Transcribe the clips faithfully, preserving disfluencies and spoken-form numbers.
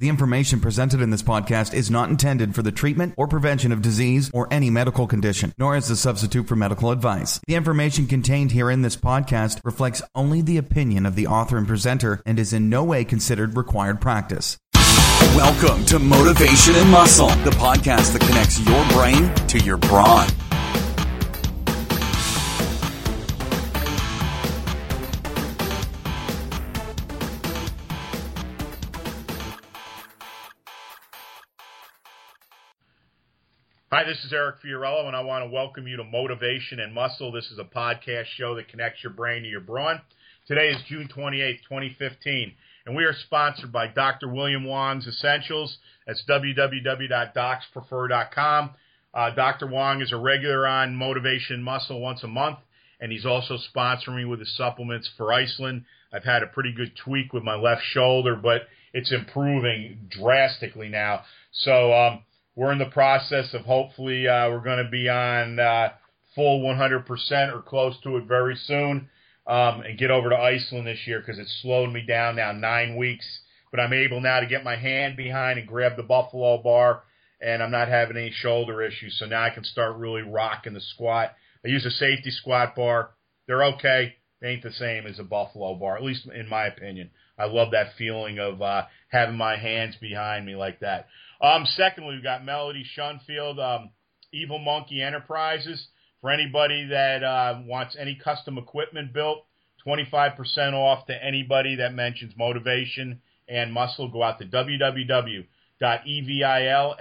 The information presented in this podcast is not intended for the treatment or prevention of disease or any medical condition, nor as a substitute for medical advice. The information contained here in this podcast reflects only the opinion of the author and presenter and is in no way considered required practice. Welcome to Motivation and Muscle, the podcast that connects your brain to your brawn. Hi, this is Eric Fiorillo, and I want to welcome you to Motivation and Muscle. This is a podcast show that connects your brain to your brawn. Today is June twenty-eighth, twenty fifteen, and we are sponsored by Doctor William Wong's Essentials. That's w w w dot docs prefer dot com. Uh, Doctor Wong is a regular on Motivation and Muscle once a month, and he's also sponsoring me with the supplements for Iceland. I've had a pretty good tweak with my left shoulder, but it's improving drastically now. So, um, We're in the process of hopefully uh, we're going to be on uh, full one hundred percent or close to it very soon um, and get over to Iceland this year because it's slowed me down now nine weeks. But I'm able now to get my hand behind and grab the Buffalo bar, and I'm not having any shoulder issues. So now I can start really rocking the squat. I use a safety squat bar. They're okay. They ain't the same as a Buffalo bar, at least in my opinion. I love that feeling of uh, having my hands behind me like that. Um, secondly, we've got Melody Shunfield, um, Evil Monkey Enterprises. For anybody that uh, wants any custom equipment built, twenty-five percent off to anybody that mentions Motivation and Muscle. Go out to w w w dot evil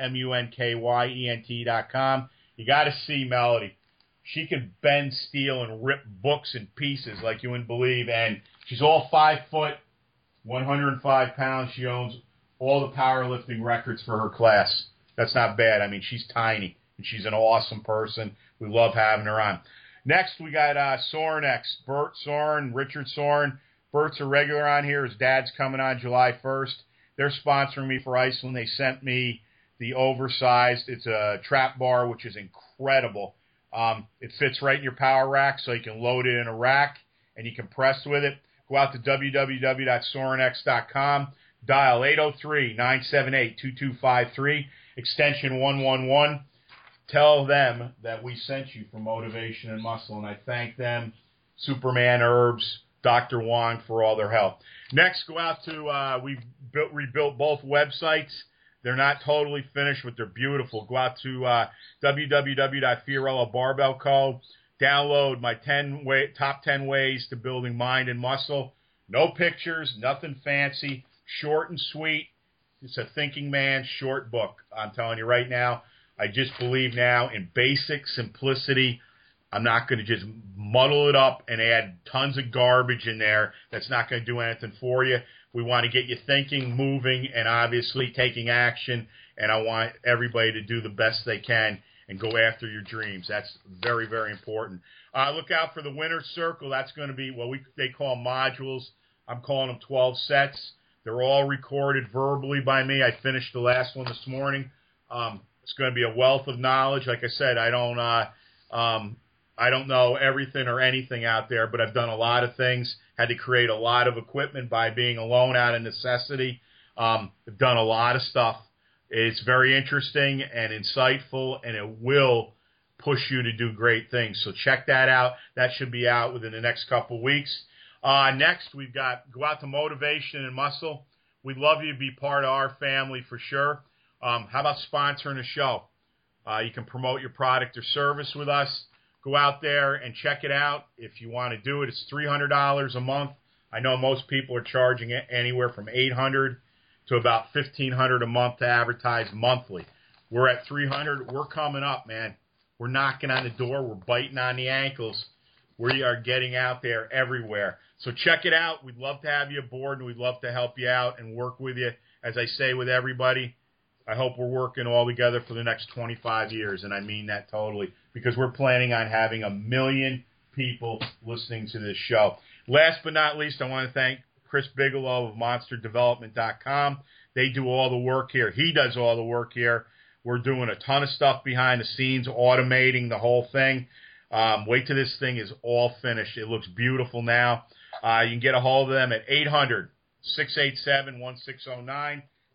munkyent dot com. You got to see Melody. She can bend steel and rip books in pieces like you wouldn't believe, and she's all five foot, one hundred five pounds. She owns all the powerlifting records for her class. That's not bad. I mean, she's tiny, and she's an awesome person. We love having her on. Next, we got uh, Sorenex, Bert Soren, Richard Soren. Bert's a regular on here. His dad's coming on July first. They're sponsoring me for Iceland. They sent me the oversized. It's a trap bar, which is incredible. Um, it fits right in your power rack, so you can load it in a rack, and you can press with it. Go out to w w w dot sorenex dot com. Dial eight oh three, nine seven eight, two two five three, extension one one one. Tell them that we sent you for Motivation and Muscle, and I thank them, Superman Herbs, Doctor Wong, for all their help. Next, go out to, uh, we've built, rebuilt both websites. They're not totally finished, but they're beautiful. Go out to uh, w w w dot fiorillo barbell co. Download my ten way, top ten ways to building mind and muscle. No pictures, nothing fancy. Short and sweet. It's a thinking man's short book. I'm telling you right now, I just believe now in basic simplicity. I'm not going to just muddle it up and add tons of garbage in there that's not going to do anything for you. We want to get you thinking, moving, and obviously taking action, and I want everybody to do the best they can and go after your dreams. That's very, very important. Uh, look out for the Winner's Circle. That's going to be what we they call modules. I'm calling them twelve sets. They're all recorded verbally by me. I finished the last one this morning. Um, it's going to be a wealth of knowledge. Like I said, I don't, uh, um, I don't know everything or anything out there, but I've done a lot of things. Had to create a lot of equipment by being alone out of necessity. Um, I've done a lot of stuff. It's very interesting and insightful, and it will push you to do great things. So check that out. That should be out within the next couple of weeks. Uh, next, we've got go out to Motivation and Muscle. We'd love you to be part of our family for sure. Um, how about sponsoring a show? Uh, you can promote your product or service with us. Go out there and check it out. If you want to do it, it's three hundred dollars a month. I know most people are charging it anywhere from eight hundred dollars to about fifteen hundred dollars a month to advertise monthly. We're at three hundred dollars. We're coming up, man. We're knocking on the door. We're biting on the ankles. We are getting out there everywhere. So check it out. We'd love to have you aboard, and we'd love to help you out and work with you. As I say with everybody, I hope we're working all together for the next twenty-five years, and I mean that totally, because we're planning on having a million people listening to this show. Last but not least, I want to thank Chris Bigelow of monster development dot com. They do all the work here. He does all the work here. We're doing a ton of stuff behind the scenes, automating the whole thing. Um, wait till this thing is all finished. It looks beautiful now. Uh, you can get a hold of them at eight hundred, six eight seven, one six zero nine.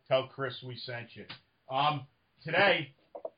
Tell Chris we sent you. Um, today,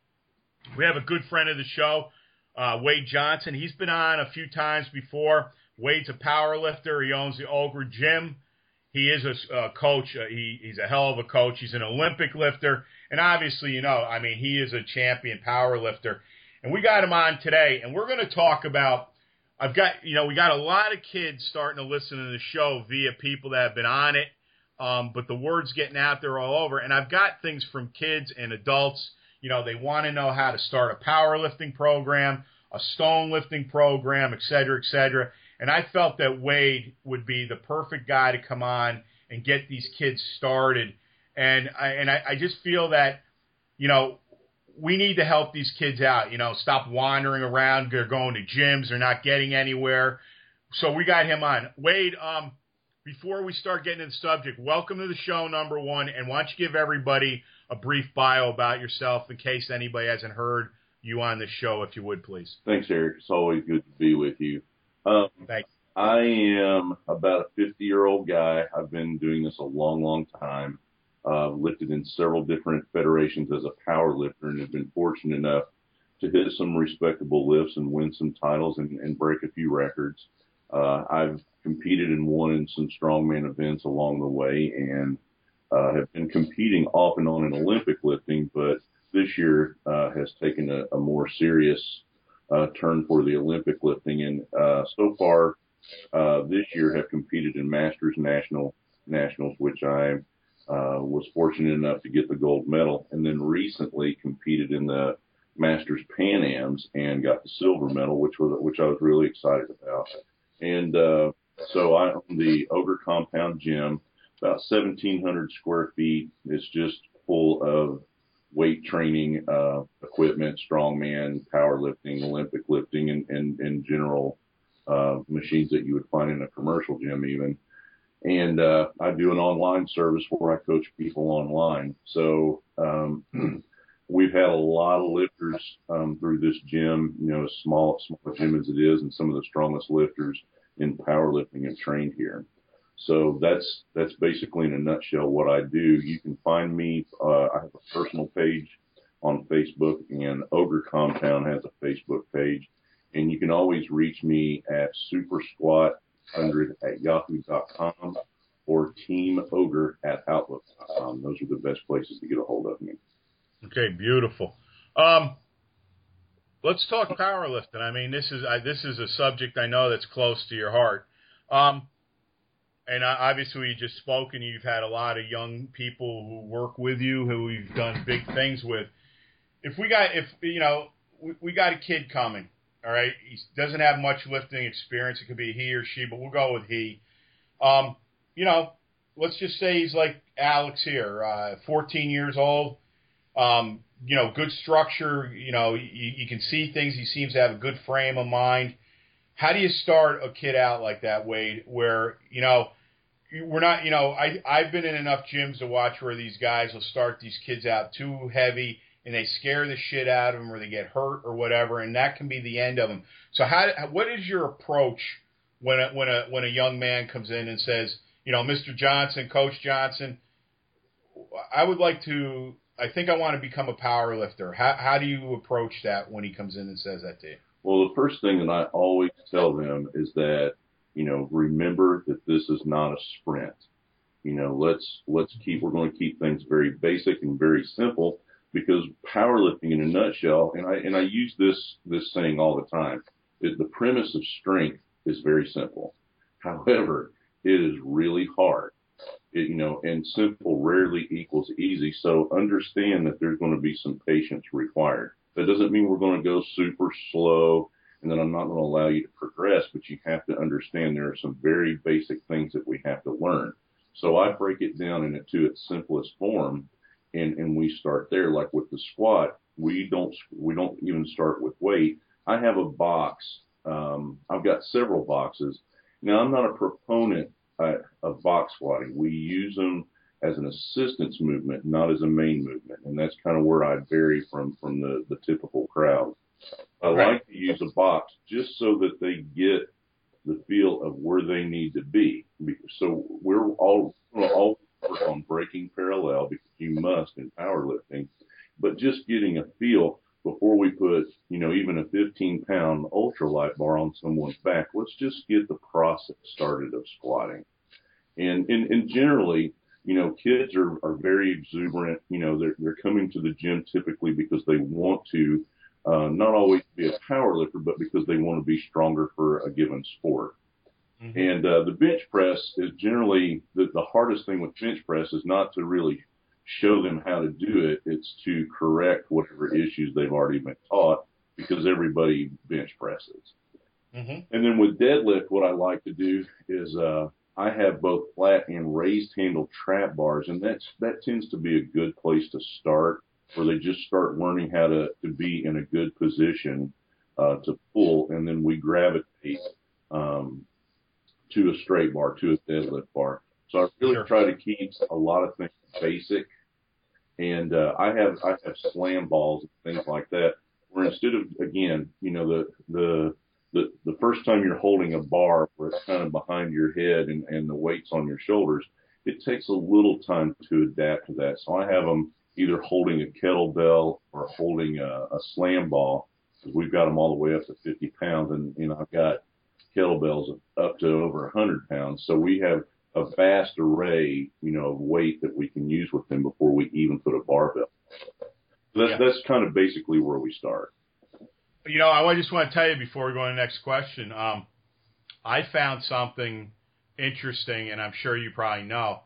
we have a good friend of the show, uh, Wade Johnson. He's been on a few times before. Wade's a power lifter. He owns the Ogre Gym. He is a uh, coach. Uh, he, he's a hell of a coach. He's an Olympic lifter. And obviously, you know, I mean, he is a champion power lifter. And we got him on today, and we're going to talk about, I've got, you know, we got a lot of kids starting to listen to the show via people that have been on it. Um, but the word's getting out there all over. And I've got things from kids and adults. You know, they want to know how to start a powerlifting program, a stone lifting program, et cetera, et cetera. And I felt that Wade would be the perfect guy to come on and get these kids started. And I, and I, I just feel that, you know, we need to help these kids out, you know, stop wandering around. They're going to gyms. They're not getting anywhere. So we got him on. Wade, um, before we start getting into the subject, welcome to the show, number one. And why don't you give everybody a brief bio about yourself in case anybody hasn't heard you on this show, if you would, please. Thanks, Eric. It's always good to be with you. Um, Thanks. I am about a fifty-year-old guy. I've been doing this a long, long time. Uh, lifted in several different federations as a power lifter and have been fortunate enough to hit some respectable lifts and win some titles and, and break a few records. Uh, I've competed and won in some strongman events along the way and uh, have been competing off and on in Olympic lifting, but this year uh, has taken a, a more serious uh, turn for the Olympic lifting. And uh, so far uh, this year have competed in Masters National Nationals, which I uh, was fortunate enough to get the gold medal, and then recently competed in the Masters Pan Ams and got the silver medal, which was which I was really excited about. And uh, so I own the Ogre Compound Gym, about seventeen hundred square feet. It's just full of weight training uh, equipment, strongman, powerlifting, Olympic lifting, and, and, and general uh, machines that you would find in a commercial gym even. And uh, I do an online service where I coach people online. So um, we've had a lot of lifters um, through this gym, you know, as small, small gym as it is, and some of the strongest lifters in powerlifting have trained here. So that's that's basically in a nutshell what I do. You can find me. Uh, I have a personal page on Facebook, and Ogre Compound has a Facebook page. And you can always reach me at super squat one hundred at yahoo dot com or team ogre at outlook dot com. Those are the best places to get a hold of me. Okay, beautiful. Um, let's talk powerlifting. I mean, this is I, this is a subject I know that's close to your heart. Um, and uh, obviously, you just spoke, and you've had a lot of young people who work with you, who you've done big things with. If we got, if you know, we, we got a kid coming. All right, he doesn't have much lifting experience. It could be he or she, but we'll go with he. Um, you know, let's just say he's like Alex here, uh, fourteen years old. Um, you know, good structure. You know, you, you can see things. He seems to have a good frame of mind. How do you start a kid out like that, Wade, where, you know, we're not, you know, I, I've been in enough gyms to watch where these guys will start these kids out too heavy, and they scare the shit out of them, or they get hurt or whatever, and that can be the end of them. So how, what is your approach when a, when a, when a young man comes in and says, you know, Mister Johnson, Coach Johnson, I would like to, I think I want to become a power lifter. How, how do you approach that when he comes in and says that to you? Well, the first thing that I always tell them is that, you know, remember that this is not a sprint. You know, let's, let's keep, we're going to keep things very basic and very simple, because powerlifting in a nutshell, and I, and I use this, this saying all the time, is the premise of strength is very simple. However, it is really hard. It, you know, and simple rarely equals easy. So understand that there's going to be some patience required. That doesn't mean we're going to go super slow and then I'm not going to allow you to progress, but you have to understand there are some very basic things that we have to learn. So I break it down into its simplest form, and, and we start there. Like with the squat, we don't, we don't even start with weight. I have a box. Um, I've got several boxes. Now, I'm not a proponent uh, of box squatting. We use them as an assistance movement, not as a main movement. And that's kind of where I vary from, from the, the typical crowd. I Right. like to use a box just so that they get the feel of where they need to be. So we're all, we'll all work on breaking parallel because you must in powerlifting, but just getting a feel before we put, you know, even a fifteen pound ultralight bar on someone's back. Let's just get the process started of squatting. And, and, and generally, you know, kids are, are very exuberant. You know, they're, they're coming to the gym typically because they want to, uh, not always be a power lifter, but because they want to be stronger for a given sport. Mm-hmm. And, uh, the bench press is generally the, the hardest thing with bench press is not to really show them how to do it. It's to correct whatever issues they've already been taught because everybody bench presses. Mm-hmm. And then with deadlift, what I like to do is, uh, I have both flat and raised handle trap bars, and that's, that tends to be a good place to start, where they just start learning how to, to be in a good position, uh, to pull, and then we gravitate, um, to a straight bar, to a deadlift bar. So I really sure. try to keep a lot of things basic. And, uh, I have, I have slam balls and things like that, where instead of, again, you know, the, the, The, the first time you're holding a bar where it's kind of behind your head and, and the weight's on your shoulders, it takes a little time to adapt to that. So I have them either holding a kettlebell or holding a, a slam ball, because we've got them all the way up to fifty pounds. And, you know, I've got kettlebells up to over one hundred pounds. So we have a vast array, you know, of weight that we can use with them before we even put a barbell. So that's, yeah. that's kind of basically where we start. You know, I just want to tell you before we go on to the next question, um, I found something interesting, and I'm sure you probably know.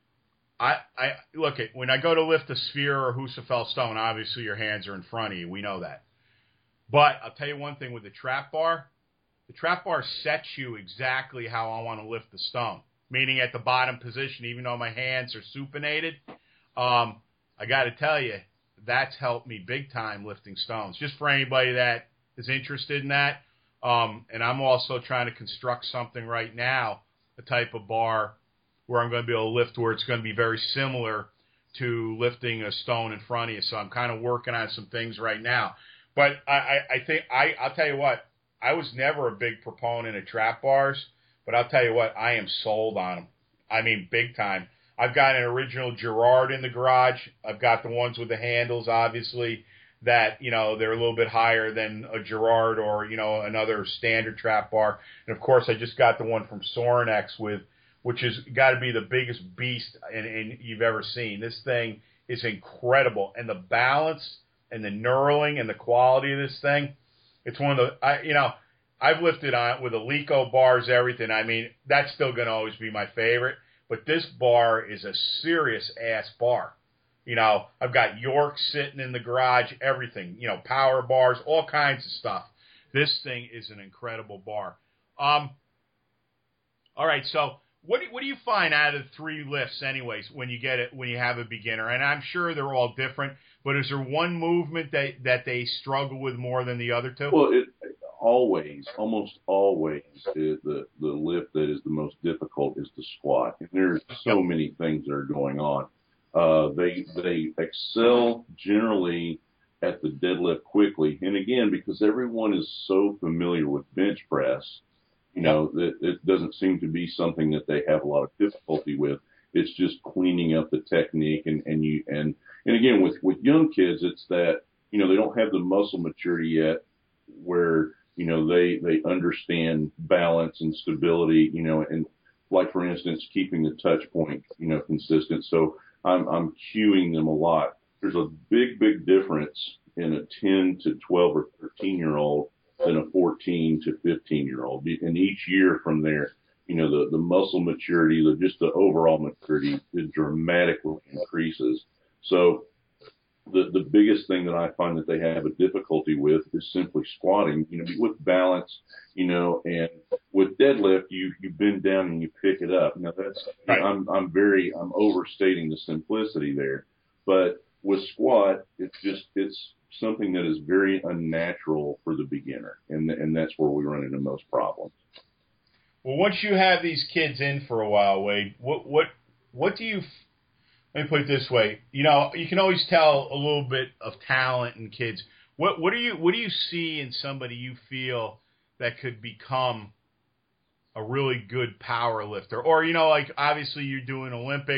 I, I look at when I go to lift a sphere or Husafell stone, obviously your hands are in front of you. We know that. But I'll tell you one thing with the trap bar. The trap bar sets you exactly how I want to lift the stone, meaning at the bottom position, even though my hands are supinated. Um, I got to tell you, that's helped me big time lifting stones. Just for anybody that is interested in that. Um, and I'm also trying to construct something right now, a type of bar where I'm going to be able to lift where it's going to be very similar to lifting a stone in front of you. So I'm kind of working on some things right now. But I, I, I think, I, I'll tell you what, I was never a big proponent of trap bars, but I'll tell you what, I am sold on them. I mean, big time. I've got an original Girard in the garage. I've got the ones with the handles, obviously, that, you know, they're a little bit higher than a Girard or, you know, another standard trap bar. And, of course, I just got the one from Sorinex with, which has got to be the biggest beast in, in you've ever seen. This thing is incredible. And the balance and the knurling and the quality of this thing, it's one of the, I, you know, I've lifted on it with Alico bars, everything. I mean, that's still going to always be my favorite. But this bar is a serious ass bar. You know, I've got York sitting in the garage, everything, you know, power bars, all kinds of stuff. This thing is an incredible bar. Um, all right, so what do, what do you find out of the three lifts anyways when you get it, when you have a beginner? And I'm sure they're all different, but is there one movement that, that they struggle with more than the other two? Well, it always, almost always, is the, the lift that is the most difficult is the squat. And there's so many things that are going on. Uh, they, they excel generally at the deadlift quickly. And again, because everyone is so familiar with bench press, you know, that it doesn't seem to be something that they have a lot of difficulty with. It's just cleaning up the technique. And, and you, and, and again, with, with young kids, it's that, you know, they don't have the muscle maturity yet where, you know, they, they understand balance and stability, you know, and like, for instance, keeping the touch point, you know, consistent. So, I'm, I'm cueing them a lot. There's a big, big difference in a ten to twelve or thirteen year old than a fourteen to fifteen year old. And each year from there, you know, the, the muscle maturity, the, just the overall maturity, it dramatically increases. So the, the biggest thing that I find that they have a difficulty with is simply squatting, you know, with balance, you know, and with deadlift, you, you bend down and you pick it up. Now that's, right. I'm, I'm very, I'm overstating the simplicity there, but with squat, it's just, it's something that is very unnatural for the beginner. And, and that's where we run into most problems. Well, once you have these kids in for a while, Wade, what, what, what do you, let me put it this way, you know, you can always tell a little bit of talent in kids. What, what do you, what do you see in somebody you feel that could become a really good power lifter? Or, you know, like obviously you're doing Olympic,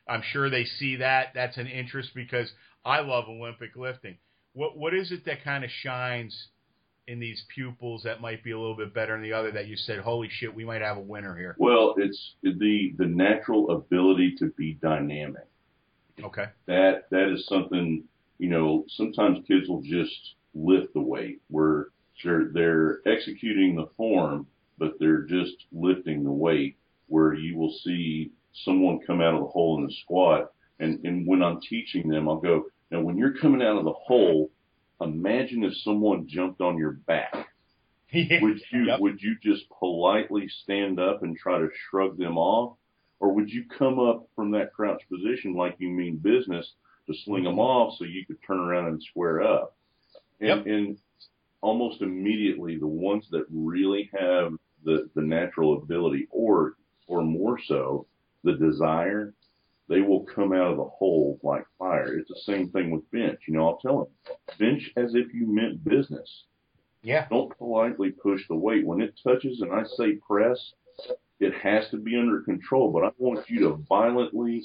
I'm sure they see that. That's an interest because I love Olympic lifting. What What is it that kind of shines in these pupils that might be a little bit better than the other that you said, holy shit, we might have a winner here? Well, it's the the natural ability to be dynamic. Okay. That that is something, you know, sometimes kids will just lift the weight where they're, they're executing the form, but they're just lifting the weight, where you will see someone come out of the hole in a squat. And, and when I'm teaching them, I'll go, now when you're coming out of the hole, imagine if someone jumped on your back. Yeah. Would you Yep. would you just politely stand up and try to shrug them off? Or would you come up from that crouch position like you mean business to sling them off so you could turn around and square up? And, Yep. and almost immediately, the ones that really have the, the natural ability, or or more so, the desire, they will come out of the hole like fire. It's the same thing with bench. You know, I'll tell them, bench as if you meant business. Yeah. Don't politely push the weight. When it touches and I say press, it has to be under control, but I want you to violently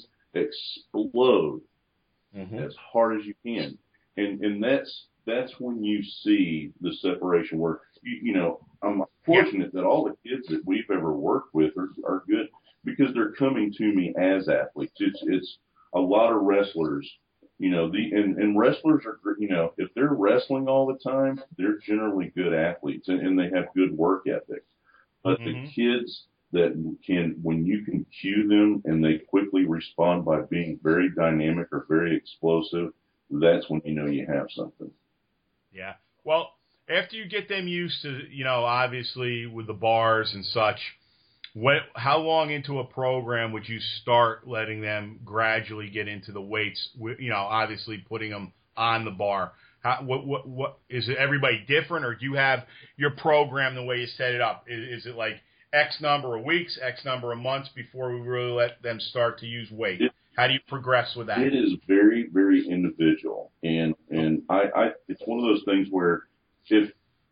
explode Mm-hmm. as hard as you can. And and that's that's when you see the separation where, you, you know, I'm fortunate that all the kids that we've ever worked with are, are good because they're coming to me as athletes. It's it's a lot of wrestlers, you know, the and, and wrestlers are, you know, if they're wrestling all the time, they're generally good athletes and, and they have good work ethic. But Mm-hmm. the kids that can, when you can cue them and they quickly respond by being very dynamic or very explosive, that's when you know you have something. Yeah. Well, after you get them used to, you know, obviously with the bars and such, what, how long into a program would you start letting them gradually get into the weights? You know, obviously putting them on the bar. How, what, what, what is it? Everybody different, or do you have your program the way you set it up? Is, is it like X number of weeks, X number of months before we really let them start to use weight? It, How do you progress with that? It is very, very individual, and and I, I it's one of those things where if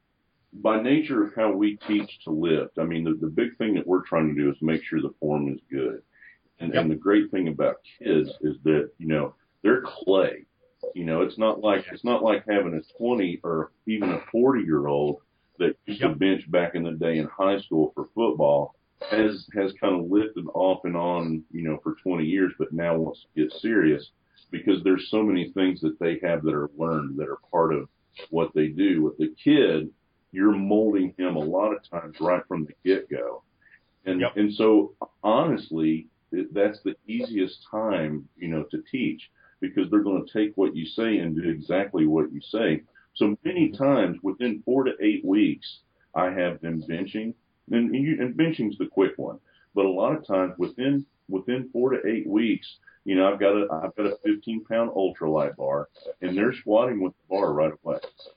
by nature of how we teach to lift, I mean the, the big thing that we're trying to do is make sure the form is good, and Yep. and the great thing about kids is that you know they're clay. You know, it's not like it's not like having a twenty or even a forty year old that used Yep. to bench back in the day in high school for football has has kind of lifted off and on, you know, for twenty years, but now wants to get serious because there's so many things that they have that are learned that are part of what they do. With the kid, you're molding him a lot of times right from the get go, and Yep. and so honestly, it, that's the easiest time, you know, to teach. Because they're going to take what you say and do exactly what you say. So many times, within four to eight weeks, I have them benching, and, and, you, and benching's the quick one. But a lot of times, within within four to eight weeks, you know, I've got a I've got a fifteen pound ultralight bar, and they're squatting with the bar right away.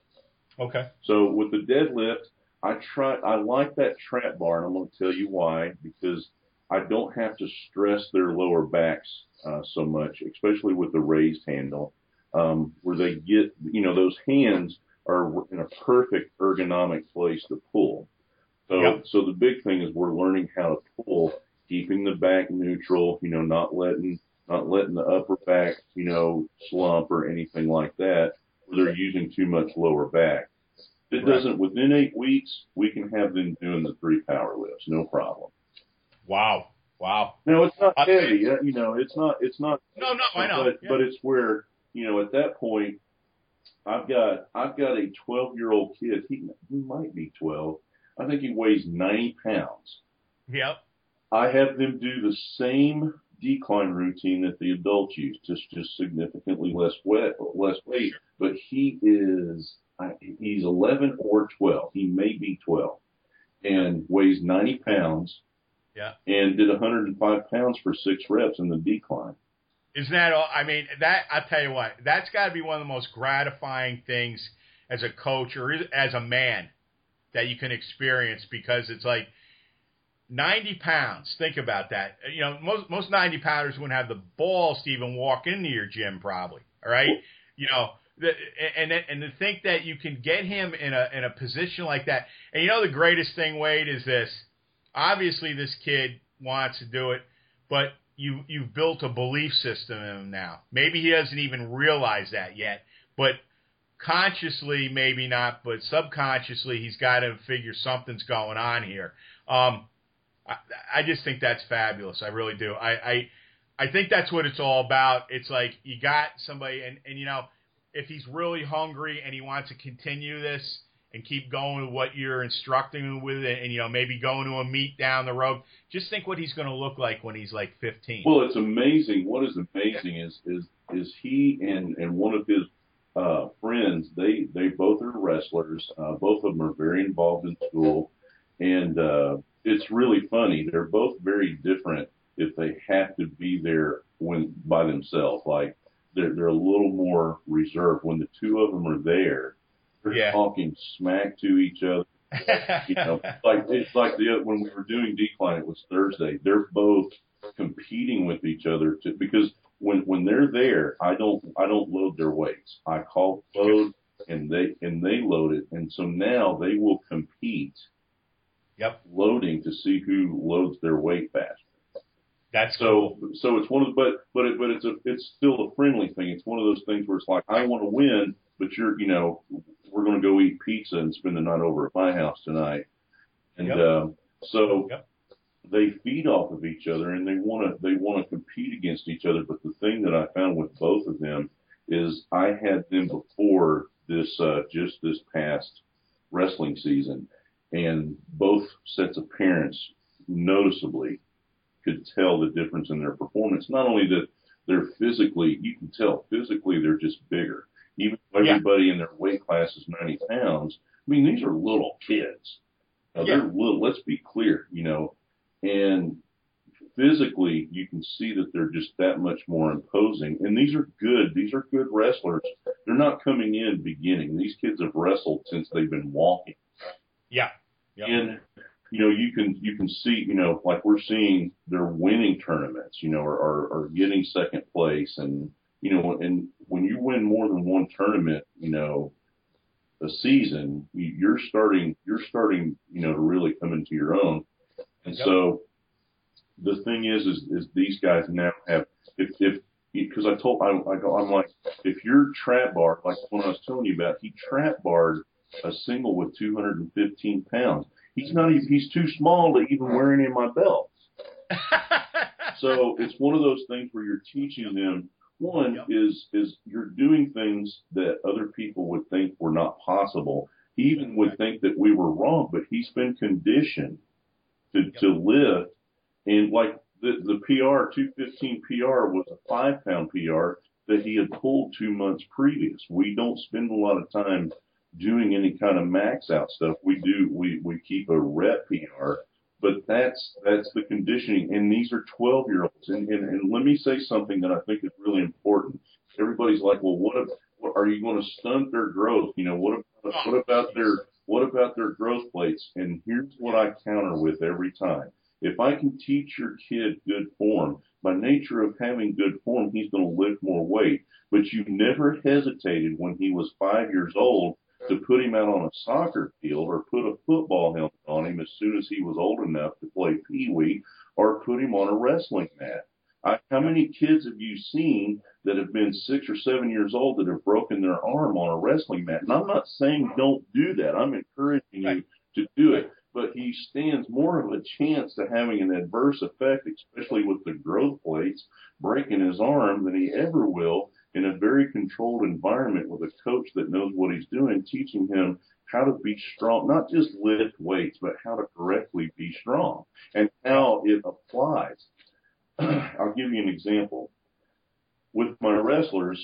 Okay. So with the deadlift, I try I like that trap bar, and I'm going to tell you why. Because I don't have to stress their lower backs uh, so much, especially with the raised handle, um, where they get, you know, those hands are in a perfect ergonomic place to pull. So, Yep. so the big thing is we're learning how to pull, keeping the back neutral, you know, not letting, not letting the upper back, you know, slump or anything like that, where they're using too much lower back. If it Right. doesn't, within eight weeks, we can have them doing the three power lifts, no problem. Wow. Wow. No, it's not I- heavy. You know, it's not. It's not. No, no, I know. But Yeah. but it's where, you know, at that point, I've got I've got a twelve year old kid. He he might be twelve. I think he weighs ninety pounds. Yep. I have them do the same decline routine that the adults use, just just significantly less wet, less weight. But he is I, he's eleven or twelve. He may be twelve, and weighs ninety pounds. Yeah. And did one hundred five pounds for six reps in the decline. Isn't that all? I mean, that, I tell you what, that's got to be one of the most gratifying things as a coach or as a man that you can experience, because it's like ninety pounds. Think about that. You know, most, most ninety pounders wouldn't have the balls to even walk into your gym probably. All right. Well, you know, the, and, and to think that you can get him in a, in a position like that. And you know, the greatest thing, Wade, is this. Obviously, this kid wants to do it, but you you've built a belief system in him now. Maybe he doesn't even realize that yet, but consciously maybe not, but subconsciously he's got to figure something's going on here. Um, I, I just think that's fabulous. I really do. I, I I think that's what it's all about. It's like you got somebody, and, and you know, if he's really hungry and he wants to continue this and keep going with what you're instructing him with it, and, you know, maybe going to a meet down the road, just think what he's going to look like when he's like fifteen. Well, it's amazing. What is amazing is is is he and, and one of his uh, friends, they, they both are wrestlers. Uh, both of them are very involved in school. And uh, it's really funny. They're both very different if they have to be there when by themselves. Like, they're, they're a little more reserved. When the two of them are there, they're yeah. talking smack to each other. You know, like it's like the when we were doing Decline, it was Thursday. They're both competing with each other to, because when when they're there, I don't I don't load their weights. I call load and they and they load it, and so now they will compete. Yep. Loading to see who loads their weight faster. That's so cool. so it's one of the but but it, but it's a it's still a friendly thing. It's one of those things where it's like, I want to win, but you're you know we're going to go eat pizza and spend the night over at my house tonight, and yep. um, so yep. they feed off of each other and they want to they want to compete against each other. But the thing that I found with both of them is I had them before this uh, just this past wrestling season. And both sets of parents noticeably could tell the difference in their performance. Not only that they're physically, you can tell physically they're just bigger. Even though everybody yeah. in their weight class is ninety pounds. I mean, these are little kids. Now, yeah. They're little, let's be clear, you know, and physically you can see that they're just that much more imposing. And these are good. These are good wrestlers. They're not coming in beginning. These kids have wrestled since they've been walking. Yeah. Yep. And, you know, you can, you can see, you know, like we're seeing they're winning tournaments, you know, or, or, or getting second place. And, you know, and when you win more than one tournament, you know, a season, you're starting, you're starting, you know, to really come into your own. And yep. so the thing is, is, is these guys now have, if, if, because I told, I, I go, I'm like, if you're trap bar, like the one I was telling you about, he trap barred a single with two hundred fifteen pounds. He's not even, he's too small to even wear any of my belts. So it's one of those things where you're teaching them, one yep. is, is you're doing things that other people would think were not possible. He even would think that we were wrong, but he's been conditioned to, yep. to lift. And like the, the P R, two fifteen P R was a five pound P R that he had pulled two months previous. We don't spend a lot of time doing any kind of max out stuff. We do, we, we keep a rep P R, but that's, that's the conditioning. And these are twelve year olds. And, and, and let me say something that I think is really important. Everybody's like, well, what if, what, are you going to stunt their growth? You know, what about, what about their, what about their growth plates? And here's what I counter with every time. If I can teach your kid good form, by nature of having good form, he's going to lift more weight. But you never hesitated when he was five years old to put him out on a soccer field or put a football helmet on him as soon as he was old enough to play peewee, or put him on a wrestling mat. I, how many kids have you seen that have been six or seven years old that have broken their arm on a wrestling mat? And I'm not saying don't do that. I'm encouraging you to do it. But he stands more of a chance to having an adverse effect, especially with the growth plates, breaking his arm, than he ever will in a very controlled environment with a coach that knows what he's doing, teaching him how to be strong, not just lift weights, but how to correctly be strong and how it applies. I'll give you an example. With my wrestlers,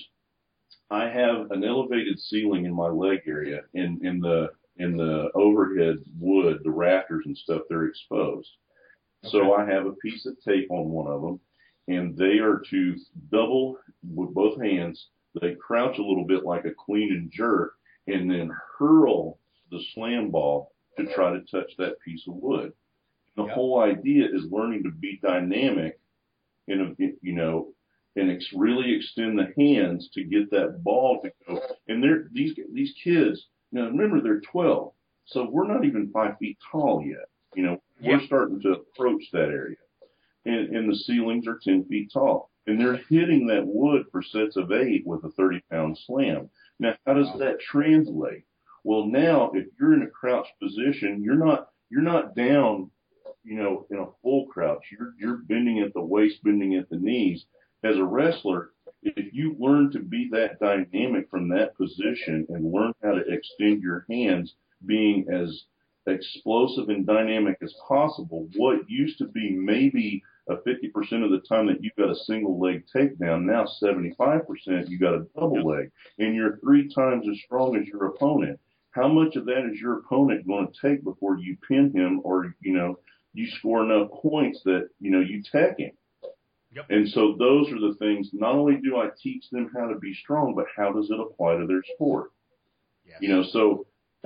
I have an elevated ceiling in my leg area. In, in the in the overhead wood, the rafters and stuff, they're exposed. Okay. So I have a piece of tape on one of them, and they are to double with both hands. They crouch a little bit like a clean and jerk, and then hurl the slam ball to try to touch that piece of wood. The yep. whole idea is learning to be dynamic in a, you know, and ex- really extend the hands to get that ball to go. And they're, these, these kids, now remember they're twelve, so we're not even five feet tall yet. You know, we're yep. starting to approach that area. and, and the ceilings are ten feet tall. And they're hitting that wood for sets of eight with a thirty-pound slam. Now, how does that translate? Well, now, if you're in a crouch position, you're not you're not down, you know, in a full crouch. You're you're bending at the waist, bending at the knees. As a wrestler, if you learn to be that dynamic from that position and learn how to extend your hands, being as explosive and dynamic as possible, what used to be maybe a fifty percent of the time that you got a single leg takedown, now seventy-five percent you got a double leg, and you're three times as strong as your opponent. How much of that is your opponent going to take before you pin him, or, you know, you score enough points that, you know, you tech him? Yep. And so those are the things. Not only do I teach them how to be strong, but how does it apply to their sport? Yes. You know, so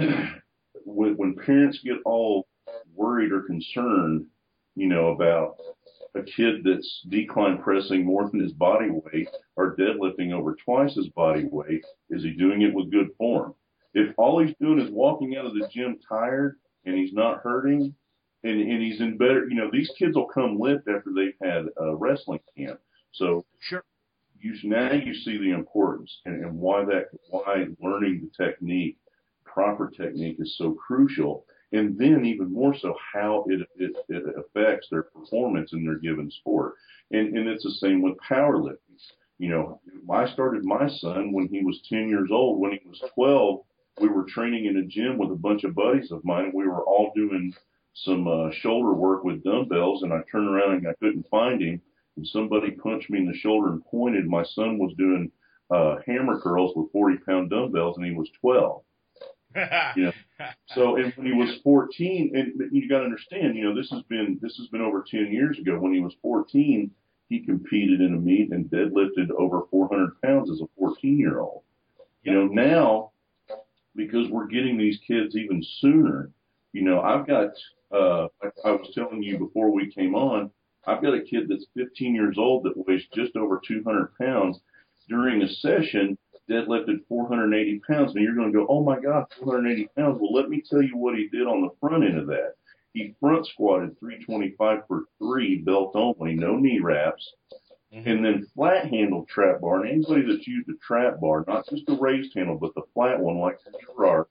when, when parents get all worried or concerned, you know, about a kid that's decline pressing more than his body weight or deadlifting over twice his body weight, is he doing it with good form? If all he's doing is walking out of the gym tired and he's not hurting, and, and he's in better, you know, these kids will come lift after they've had a wrestling camp. So sure, you, now you see the importance and, and why that, why learning the technique, proper technique, is so crucial. And then even more so how it, it, it affects their performance in their given sport. And, and it's the same with powerlifting. You know, I started my son when he was ten years old. When he was twelve, we were training in a gym with a bunch of buddies of mine. We were all doing some uh, shoulder work with dumbbells, and I turned around and I couldn't find him. And somebody punched me in the shoulder and pointed. My son was doing uh, hammer curls with forty-pound dumbbells, and he was twelve. You know, so and when he was fourteen, and you got to understand, you know, this has been this has been over ten years ago. When he was fourteen, he competed in a meet and deadlifted over four hundred pounds as a fourteen-year-old. You know, now because we're getting these kids even sooner, you know, I've got uh, I, I was telling you before we came on, I've got a kid that's fifteen years old that weighs just over two hundred pounds. During a session, deadlifted four hundred eighty pounds. And you're going to go, oh my God, four hundred eighty pounds. Well, let me tell you what he did on the front end of that. He front squatted three twenty-five for three, belt only, no knee wraps, mm-hmm. and then flat handle trap bar. And anybody that's used a trap bar, not just the raised handle, but the flat one like Gerard,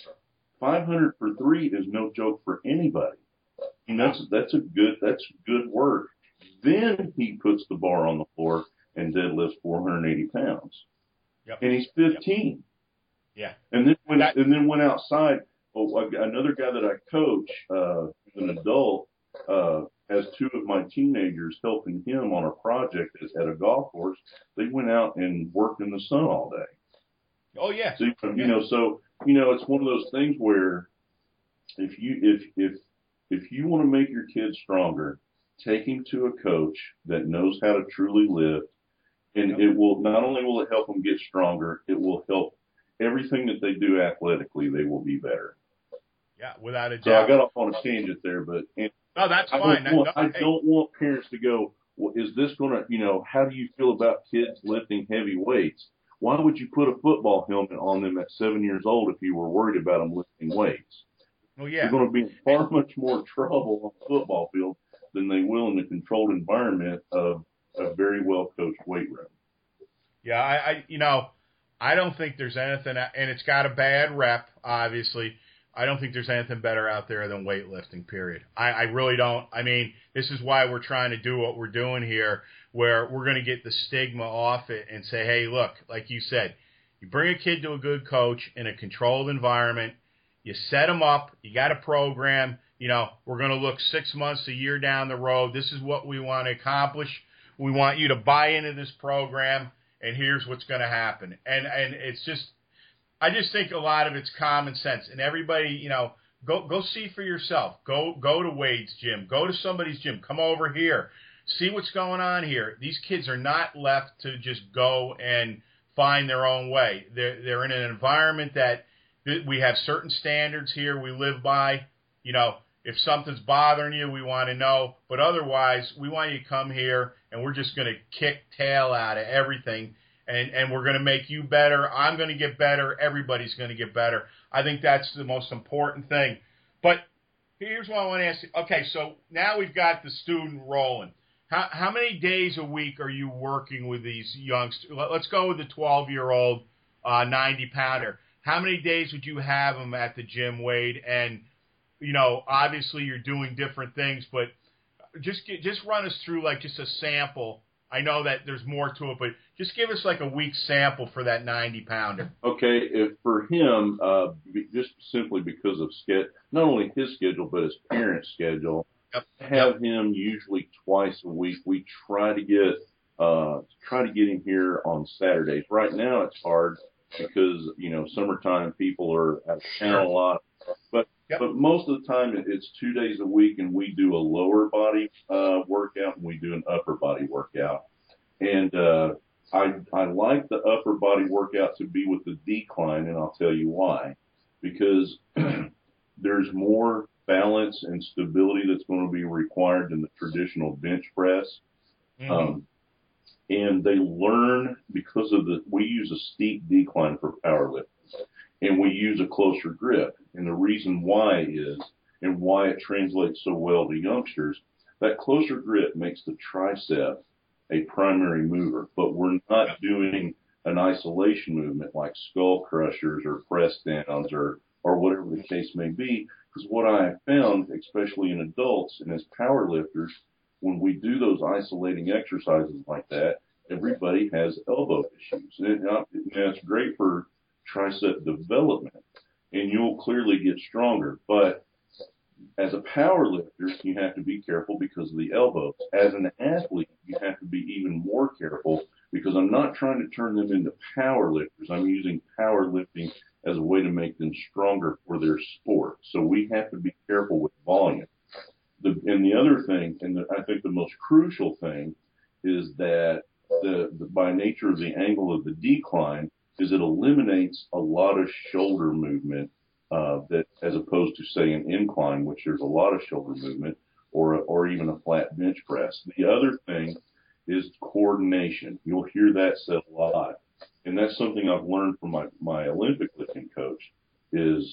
five hundred for three is no joke for anybody. And that's, that's a good, that's good work. Then he puts the bar on the floor and deadlifts four hundred eighty pounds. Yep. And he's fifteen. Yep. Yeah. And then went, and then went outside. Oh, another guy that I coach, uh, an adult, uh, has two of my teenagers helping him on a project at a golf course. They went out and worked in the sun all day. Oh yeah. So, you yeah. know, so, you know, it's one of those things where if you, if, if, if you want to make your kids stronger, take him to a coach that knows how to truly lift. And yep. it will, not only will it help them get stronger, it will help everything that they do athletically, they will be better. Yeah, without a doubt. So I got off on a tangent there, but and no, that's I fine. Don't want, no, I hey. don't want parents to go, well, is this going to, you know, how do you feel about kids lifting heavy weights? Why would you put a football helmet on them at seven years old if you were worried about them lifting weights? Well, yeah. They're going to be in far much more trouble on the football field than they will in the controlled environment of a very well-coached weight room. Yeah, I, I, you know, I don't think there's anything, and it's got a bad rep, obviously. I don't think there's anything better out there than weightlifting, period. I, I really don't. I mean, this is why we're trying to do what we're doing here, where we're going to get the stigma off it and say, hey, look, like you said, you bring a kid to a good coach in a controlled environment, you set them up, you got a program, you know, we're going to look six months, a year down the road. This is what we want to accomplish. We want you to buy into this program, and here's what's going to happen. And and it's just, I just think a lot of it's common sense. And everybody, you know, go go see for yourself. Go go to Wade's gym. Go to somebody's gym. Come over here. See what's going on here. These kids are not left to just go and find their own way. They're, they're in an environment that we have certain standards here we live by. You know, if something's bothering you, we want to know. But otherwise, we want you to come here, and we're just going to kick tail out of everything, and, and we're going to make you better. I'm going to get better. Everybody's going to get better. I think that's the most important thing. But here's what I want to ask you. Okay, so now we've got the student rolling. How how many days a week are you working with these youngsters? Let's go with the twelve-year-old uh, ninety-pounder. How many days would you have them at the gym, Wade? And, you know, obviously you're doing different things, but just get, just run us through, like, just a sample. I know that there's more to it, but just give us, like, a week sample for that ninety-pounder. Okay, if for him, uh, just simply because of ske- not only his schedule, but his parents' schedule, Yep. have him usually twice a week. We try to get uh, try to get him here on Saturdays. Right now it's hard because, you know, summertime, people are out of town a lot. But Yep. but most of the time it's two days a week, and we do a lower body uh, workout and we do an upper body workout. And uh, I I like the upper body workout to be with the decline, and I'll tell you why. Because there's more balance and stability that's going to be required in the traditional bench press. Mm-hmm. Um, and they learn because of the, we use a steep decline for powerlifting, and we use a closer grip. And the reason why is, and why it translates so well to youngsters, that closer grip makes the tricep a primary mover, but we're not doing an isolation movement like skull crushers or press downs or, or whatever the case may be. Because what I have found, especially in adults and as power lifters, when we do those isolating exercises like that, everybody has elbow issues. And, it, and that's great for tricep development, and you'll clearly get stronger. But as a power lifter, you have to be careful because of the elbows. As an athlete, you have to be even more careful because I'm not trying to turn them into power lifters. I'm using power lifting as a way to make them stronger for their sport. So we have to be careful with volume. The, and the other thing, and the, I think the most crucial thing, is that the, the by nature of the angle of the decline is it eliminates a lot of shoulder movement uh, that, as opposed to, say, an incline, which there's a lot of shoulder movement, or a, or even a flat bench press. The other thing is coordination. You'll hear that said a lot. And that's something I've learned from my, my Olympic lifting coach, is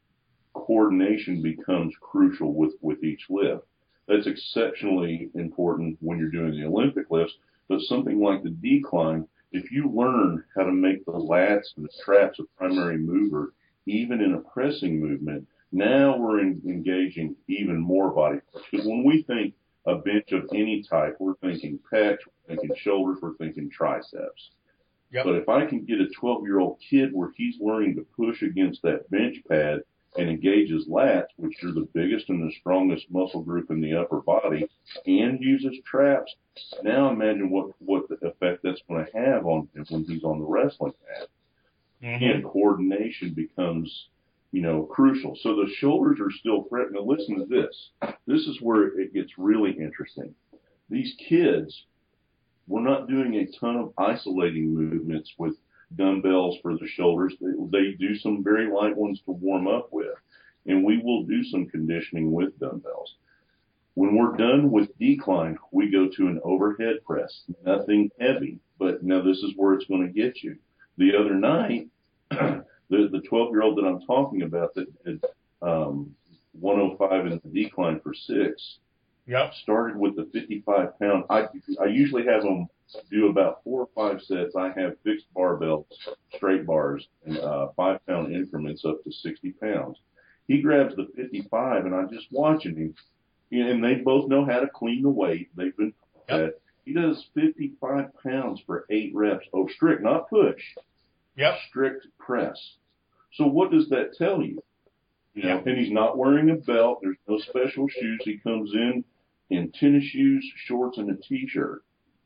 coordination becomes crucial with, with each lift. That's exceptionally important when you're doing the Olympic lifts, but something like the decline, if you learn how to make the lats and the traps a primary mover, even in a pressing movement, now we're in, engaging even more body parts. Because when we think a bench of any type, we're thinking pecs, we're thinking shoulders, we're thinking triceps. Yep. But if I can get a twelve-year-old kid where he's learning to push against that bench pad and engage his lats, which are the biggest and the strongest muscle group in the upper body, and uses traps, now imagine what, what the effect that's going to have on him when he's on the wrestling pad. Mm-hmm. And coordination becomes, you know, crucial. So the shoulders are still threatened. Now listen to this. This is where it gets really interesting. These kids, we're not doing a ton of isolating movements with dumbbells for the shoulders. They, they do some very light ones to warm up with, and we will do some conditioning with dumbbells. When we're done with decline, we go to an overhead press. Nothing heavy, but now this is where it's going to get you. The other night, the the twelve-year-old that I'm talking about that did um, one oh five in the decline for six, yep, started with the fifty-five pound. I I usually have them do about four or five sets. I have fixed barbells, straight bars, and uh, five pound increments up to sixty pounds. He grabs the fifty-five, and I'm just watching him, and they both know how to clean the weight. They've been taught that. He does fifty-five pounds for eight reps. Oh, strict, not push. Yep. Strict press. So what does that tell you? You know, and he's not wearing a belt. There's no special shoes. He comes in in tennis shoes, shorts, and a t-shirt.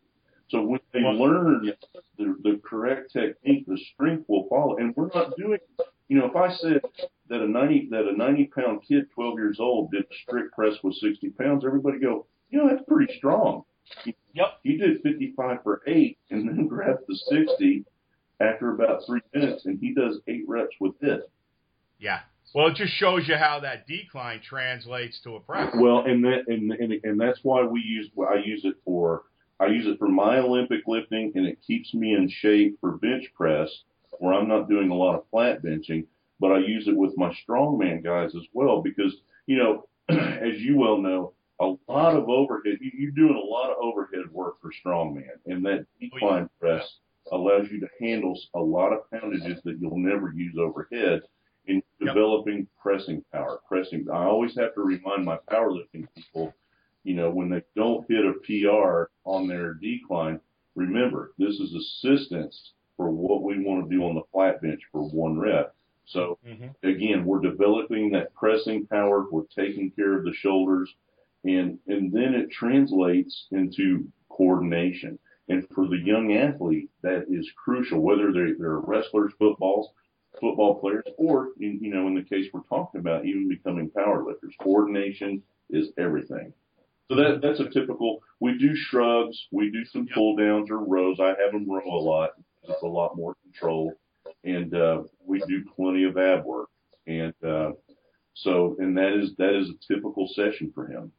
So when they learn the, the correct technique, the strength will follow. And we're not doing, you know, if I said that a ninety that a ninety pound kid, twelve years old, did a strict press with sixty pounds, everybody go, you know, that's pretty strong. Yep. He did fifty-five for eight and then grabbed the sixty after about three minutes, and he does eight reps with it. Yeah. Well, it just shows you how that decline translates to a press. Well, and that and and, and that's why we use I use it for I use it for my Olympic lifting, and it keeps me in shape for bench press, where I'm not doing a lot of flat benching. But I use it with my strongman guys as well, because, you know, as you well know, a lot of overhead. You, you're doing a lot of overhead work for strongman, and that decline press allows you to handle a lot of poundages that you'll never use overhead in developing yep. pressing power. Pressing. I always have to remind my powerlifting people, you know, when they don't hit a P R on their decline, remember, this is assistance for what we want to do on the flat bench for one rep. So, mm-hmm. again, we're developing that pressing power. We're taking care of the shoulders. And, and then it translates into coordination. And for the young athlete, that is crucial, whether they're, they're wrestlers, footballs, football players, or, in, you know, in the case we're talking about, even becoming powerlifters. Coordination is everything. So that, that's a typical, we do shrugs, we do some pull downs or rows. I have them row a lot. It's a lot more control. And, uh, we do plenty of ab work. And, uh, so, and that is, that is a typical session for him.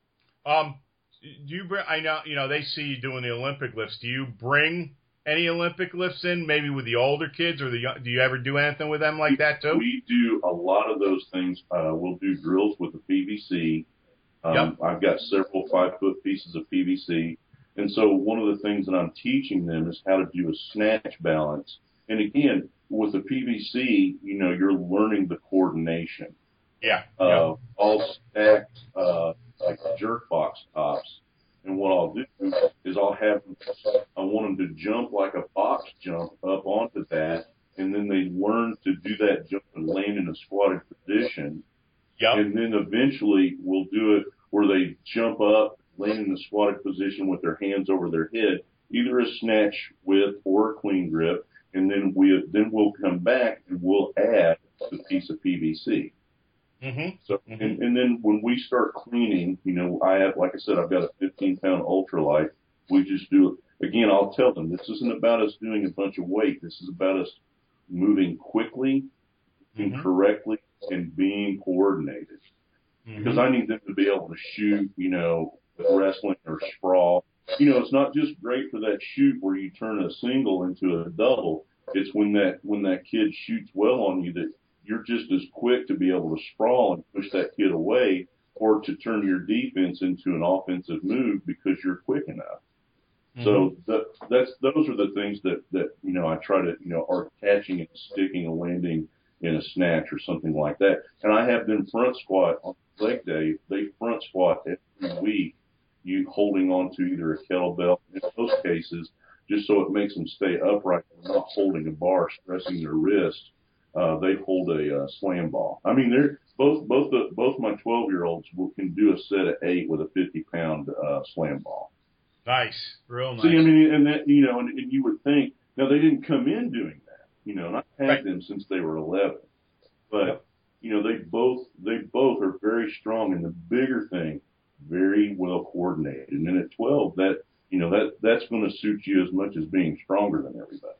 Um, do you bring, I know, you know, they see you doing the Olympic lifts. Do you bring any Olympic lifts in, maybe with the older kids, or the, do you ever do anything with them like that too? We do a lot of those things. Uh, we'll do drills with the P V C. Um, yep. I've got several five-foot pieces of P V C. And so one of the things that I'm teaching them is how to do a snatch balance. And again, with the P V C, you know, you're learning the coordination. Yeah. Uh, yeah. I'll stack, uh, like jerk box tops. And what I'll do is I'll have them, I want them to jump like a box jump up onto that. And then they learn to do that jump and land in a squatted position. Yep. And then eventually we'll do it where they jump up, land in the squatted position with their hands over their head, either a snatch with or a clean grip. And then we, then we'll come back and we'll add the piece of P V C. Mm-hmm. So, mm-hmm. and, and then when we start cleaning, you know, I have, like I said, I've got a fifteen pound ultralight. We just do it. Again, I'll tell them this isn't about us doing a bunch of weight. This is about us moving quickly and mm-hmm. correctly and being coordinated. Mm-hmm. Because I need them to be able to shoot, you know, with wrestling or sprawl. You know, it's not just great for that shoot where you turn a single into a double. It's when that, when that kid shoots well on you that you're just as quick to be able to sprawl and push that kid away, or to turn your defense into an offensive move because you're quick enough. Mm-hmm. So the, that's, those are the things that, that, you know, I try to, you know, are catching and sticking and landing in a snatch or something like that. And I have them front squat on leg day. They front squat every week, you holding on to either a kettlebell in most cases, just so it makes them stay upright and not holding a bar, stressing their wrist. Uh, they hold a uh, slam ball. I mean, they're both, both the, both my twelve year olds will, can do a set of eight with a fifty pound, uh, slam ball. Nice. Real nice. See, I mean, and that, you know, and, and you would think, now they didn't come in doing that, you know, and I've had right. them since they were eleven, but, yep. you know, they both, they both are very strong, and the bigger thing, very well coordinated. And then at twelve, that, you know, that, that's going to suit you as much as being stronger than everybody.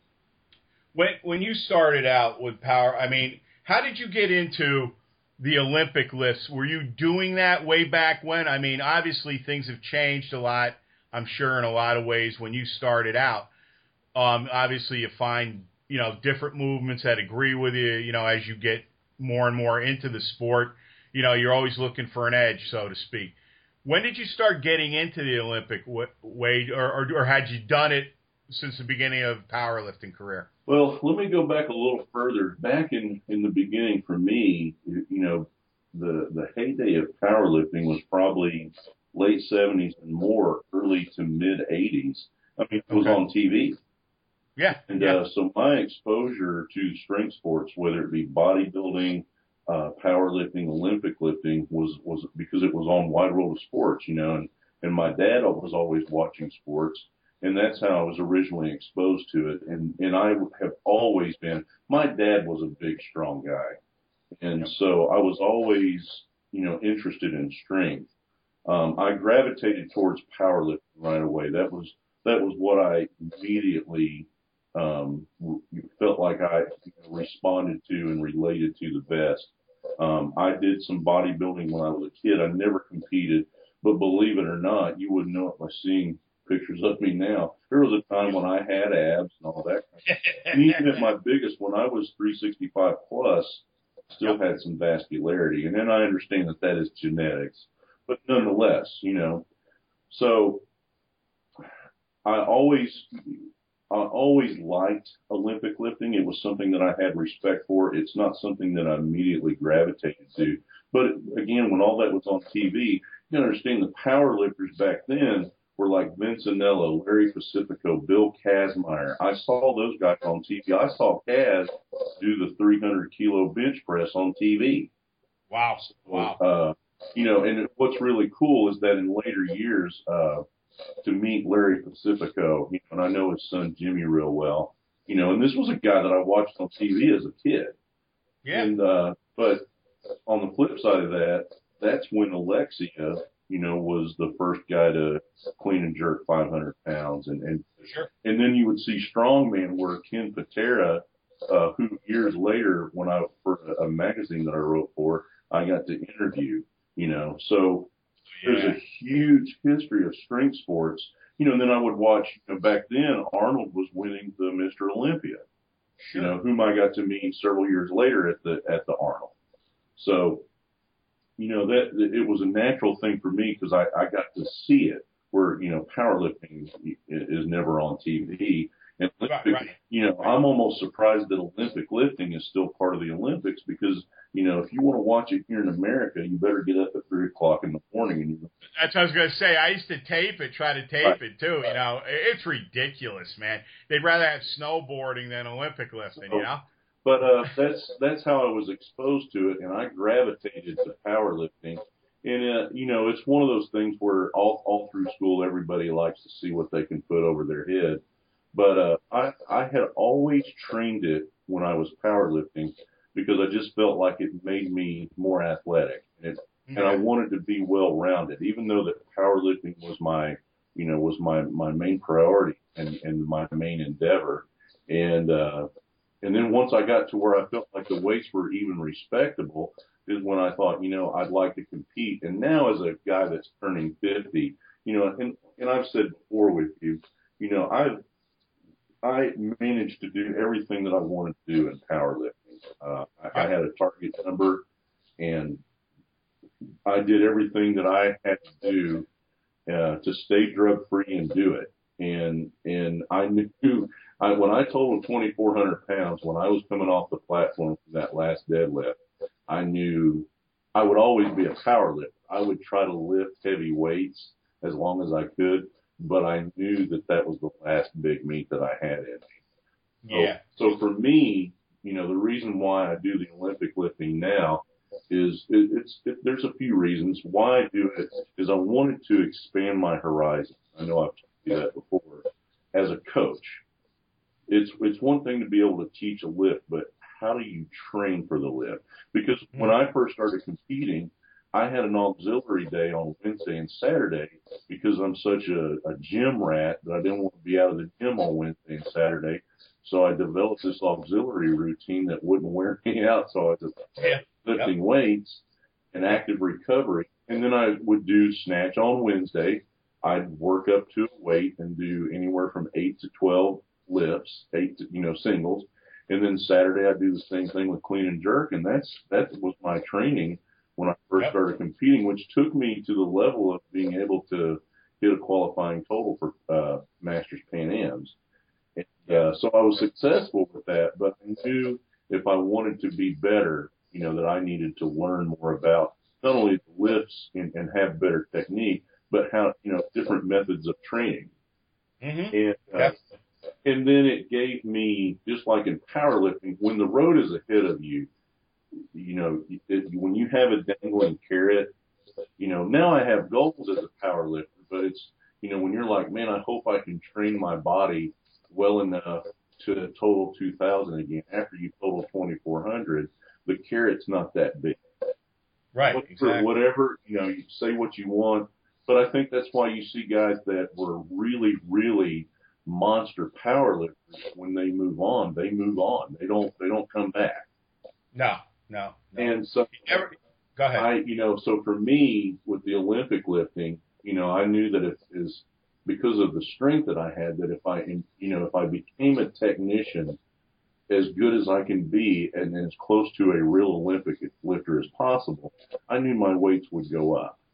When when you started out with power, I mean, how did you get into the Olympic lifts? Were you doing that way back when? I mean, obviously things have changed a lot, I'm sure, in a lot of ways when you started out. Um, obviously you find, you know, different movements that agree with you, you know, as you get more and more into the sport. You know, you're always looking for an edge, so to speak. When did you start getting into the Olympic way, or, or, or had you done it since the beginning of powerlifting career? Well, let me go back a little further. Back in, in the beginning for me, you know, the, the heyday of powerlifting was probably late seventies and more, early to mid eighties. I mean, it was okay. on T V. Yeah. And yeah. Uh, so my exposure to strength sports, whether it be bodybuilding, uh, powerlifting, Olympic lifting, was, was because it was on Wide World of Sports, you know, and, and my dad was always watching sports. And that's how I was originally exposed to it. And, and I have always been, my dad was a big, strong guy. And so I was always, you know, interested in strength. Um, I gravitated towards powerlifting right away. That was, that was what I immediately, um, felt like I responded to and related to the best. Um, I did some bodybuilding when I was a kid. I never competed, but believe it or not, you wouldn't know it by seeing pictures of me now. There was a time when I had abs and all that. And even at my biggest, when I was three sixty-five plus, still had some vascularity. And then I understand that that is genetics. but nonetheless, you know, so I always, I always liked Olympic lifting. It was something that I had respect for. It's not something that I immediately gravitated to. But again, when all that was on T V, you understand the power lifters back then were like Vince Anello, Larry Pacifico, Bill Kazmaier. I saw those guys on T V. I saw Kaz do the three hundred kilo bench press on T V. Wow. Wow. Uh, you know, and what's really cool is that in later years, uh, to meet Larry Pacifico, you know, and I know his son Jimmy real well, you know, and this was a guy that I watched on T V as a kid. Yeah. And, uh, but on the flip side of that, that's when Alexia, you know, was the first guy to clean and jerk five hundred pounds. And, and, sure. and then you would see strongman where Ken Patera, uh, who years later, when I, for a magazine that I wrote for, I got to interview, you know, so yeah. there's a huge history of strength sports, you know, and then I would watch, you know, back then Arnold was winning the Mister Olympia, sure. you know, whom I got to meet several years later at the, at the Arnold. So, you know, that, it was a natural thing for me because I, I got to see it where, you know, powerlifting is never on T V. And Olympic, right, right. you know, I'm almost surprised that Olympic lifting is still part of the Olympics because, you know, if you want to watch it here in America, you better get up at three o'clock in the morning. And you That's what I was going to say. I used to tape it, try to tape right. it too. You know, it's ridiculous, man. They'd rather have snowboarding than Olympic lifting, you know? But uh, that's that's how I was exposed to it, and I gravitated to powerlifting. And, uh, you know, it's one of those things where all, all through school, everybody likes to see what they can put over their head. But uh, I, I had always trained it when I was powerlifting because I just felt like it made me more athletic. And, it, mm-hmm. and I wanted to be well-rounded, even though that powerlifting was my, you know, was my, my main priority and, and my main endeavor. And, uh, and then once I got to where I felt like the weights were even respectable is when I thought, you know, I'd like to compete. And now as a guy that's turning fifty, you know, and, and I've said before with you, you know, I've, I managed to do everything that I wanted to do in powerlifting. Uh, I, I had a target number and I did everything that I had to do, uh, to stay drug free and do it. And, and I knew I, when I totaled twenty-four hundred pounds, when I was coming off the platform for that last deadlift, I knew I would always be a power lifter. I would try to lift heavy weights as long as I could, but I knew that that was the last big meet that I had in me. Yeah. So, so for me, you know, the reason why I do the Olympic lifting now is it, it's it, there's a few reasons why I do it. Is I wanted to expand my horizon. I know I've told you that before. As a coach, it's it's one thing to be able to teach a lift, but how do you train for the lift? Because when I first started competing, I had an auxiliary day on Wednesday and Saturday because I'm such a, a gym rat that I didn't want to be out of the gym on Wednesday and Saturday. So I developed this auxiliary routine that wouldn't wear me out. So I was just yeah. lifting yep. weights and active recovery. And then I would do snatch on Wednesday. I'd work up to a weight and do anywhere from eight to twelve lifts, eight to, you know, singles. And then Saturday I'd do the same thing with clean and jerk. And that's, that was my training when I first yep. started competing, which took me to the level of being able to hit a qualifying total for, uh, Masters Pan Ams. And, uh, so I was successful with that, but I knew if I wanted to be better, you know, that I needed to learn more about not only the lifts and, and have better technique, but how, you know, different methods of training. Mm-hmm. And, uh, yep. and then it gave me, just like in powerlifting, when the road is ahead of you, you know, it, when you have a dangling carrot, you know, now I have goals as a power lifter, but it's, you know, when you're like, man, I hope I can train my body well enough to total two thousand again after you total twenty-four hundred, the carrot's not that big. Right. Whatever, exactly. whatever, you know, you say what you want, but I think that's why you see guys that were really, really monster power lifters. When they move on, they move on. They don't, they don't come back. No. No, no. And so, Never, go ahead. I, you know, so for me with the Olympic lifting, you know, I knew that it is because of the strength that I had, that if I, you know, if I became a technician as good as I can be and as close to a real Olympic lifter as possible, I knew my weights would go up.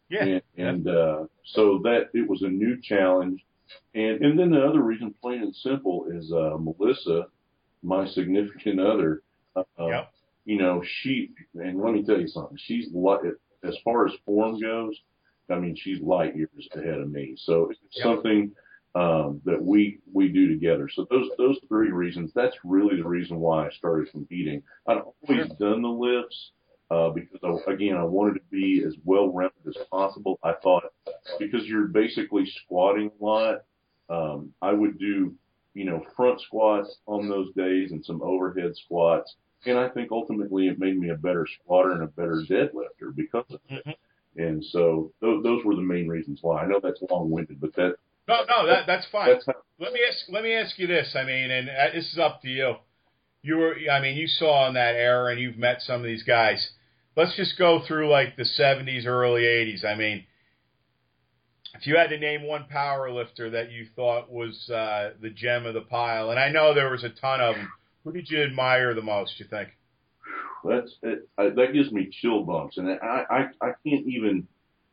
Yeah. And, and uh, so that it was a new challenge. And, and then the other reason, plain and simple, is uh, Melissa, my significant other, uh, Yep. you know, she, and let me tell you something, she's light, as far as form goes, I mean, she's light years ahead of me. So it's Yep. something um, that we, we do together. So those, those three reasons, that's really the reason why I started competing. I'd always done the lifts, uh, because I, again, I wanted to be as well rounded as possible. I thought because you're basically squatting a lot, um, I would do, you know, front squats on those days and some overhead squats. And I think ultimately it made me a better squatter and a better deadlifter because of it. Mm-hmm. And so those, those were the main reasons why. I know that's long-winded, but that. No, no, that that's fine. That's how, let me ask. Let me ask you this. I mean, and uh, this is up to you. You were. I mean, you saw in that era, and you've met some of these guys. Let's just go through like the seventies, early eighties. I mean, if you had to name one power lifter that you thought was uh, the gem of the pile, and I know there was a ton of them. Who did you admire the most, you think? That's it, I, that gives me chill bumps, and I I, I can't even.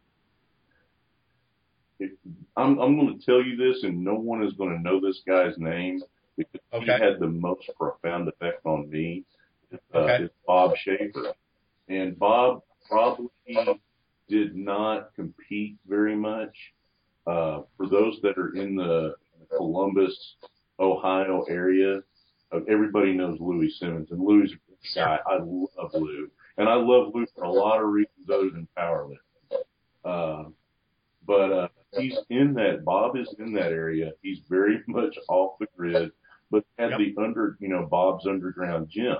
It, I'm I'm going to tell you this, and no one is going to know this guy's name because okay. he had the most profound effect on me. Uh, okay. Is Bob Schaefer, and Bob probably did not compete very much. Uh, for those that are in the Columbus, Ohio area. Everybody knows Louis Simmons, and Louis is a guy. I love Lou, and I love Lou for a lot of reasons other than powerlifting. Uh, but uh, he's in that. Bob is in that area. He's very much off the grid, but had yep. the under, you know, Bob's Underground Gym,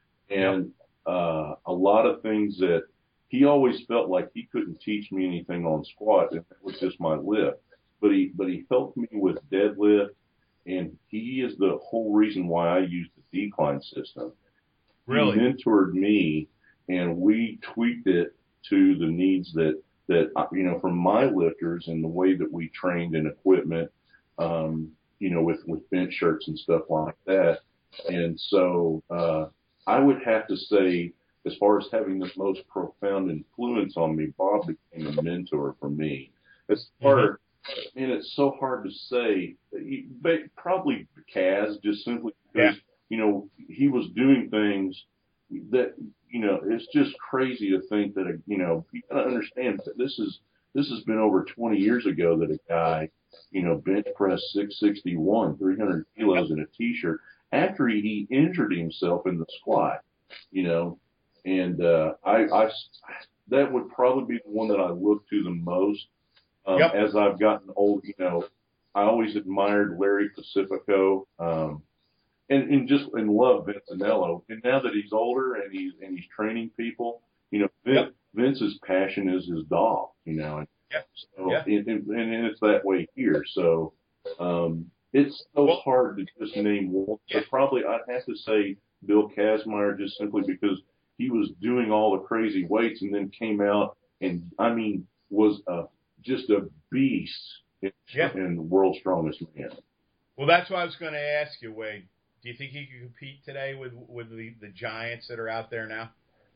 and uh, a lot of things that he always felt like he couldn't teach me anything on squat. It was just my lift, but he but he helped me with deadlift. And he is the whole reason why I use the decline system. Really? He mentored me, and we tweaked it to the needs that, that you know, from my lifters and the way that we trained in equipment, um, you know, with, with bench shirts and stuff like that. And so uh, I would have to say, as far as having the most profound influence on me, Bob became a mentor for me. As far mm-hmm. And it's so hard to say. But probably Kaz, just simply because, yeah. you know, he was doing things that, you know, it's just crazy to think that, a, you know, you got to understand that this is, this has been over twenty years ago that a guy, you know, bench pressed six sixty-one, three hundred kilos in a t-shirt after he, he injured himself in the squat, you know, and, uh, I, I, that would probably be the one that I look to the most. Um, yep. As I've gotten old, you know, I always admired Larry Pacifico, um, and, and just and love Vince Anello. And now that he's older and he's and he's training people, you know, Vince, yep. Vince's passion is his dog, you know. And yep. so yep. and, and, and it's that way here. So um, it's so well, hard to just name one. Yeah. But probably I'd have to say Bill Kazmaier, just simply because he was doing all the crazy weights and then came out and I mean was a just a beast in, yeah. in World's Strongest Man. Well, that's what I was going to ask you, Wade. Do you think he could compete today with with the, the giants that are out there now?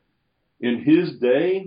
In his day?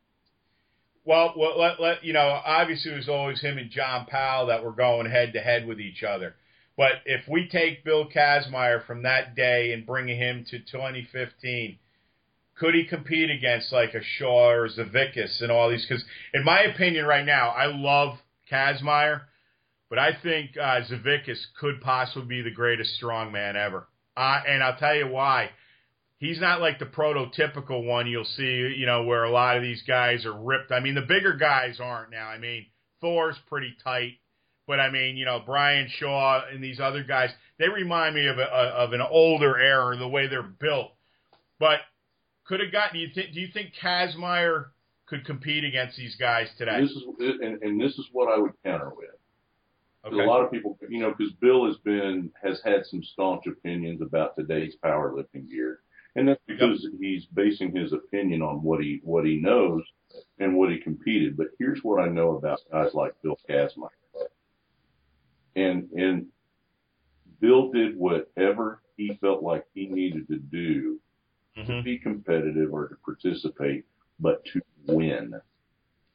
Well, well let, let, you know, obviously it was always him and John Powell that were going head-to-head with each other. But if we take Bill Kazmaier from that day and bring him to twenty fifteen, could he compete against like a Shaw or Zavickas and all these? Because in my opinion right now, I love Kazmaier, but I think uh, Zavickas could possibly be the greatest strongman ever. Uh, and I'll tell you why. He's not like the prototypical one you'll see, you know, where a lot of these guys are ripped. I mean, the bigger guys aren't now. I mean, Thor's pretty tight. But, I mean, you know, Brian Shaw and these other guys, they remind me of, a, of an older era, the way they're built. But could have gotten, do you think, do you think Kazmaier could compete against these guys today? This is, and, and this is what I would counter with. Okay. A lot of people, you know, because Bill has been, has had some staunch opinions about today's powerlifting gear. And that's because yep. he's basing his opinion on what he, what he knows and what he competed. But here's what I know about guys like Bill Kazmaier. And, and Bill did whatever he felt like he needed to do mm-hmm. to be competitive or to participate, but to win.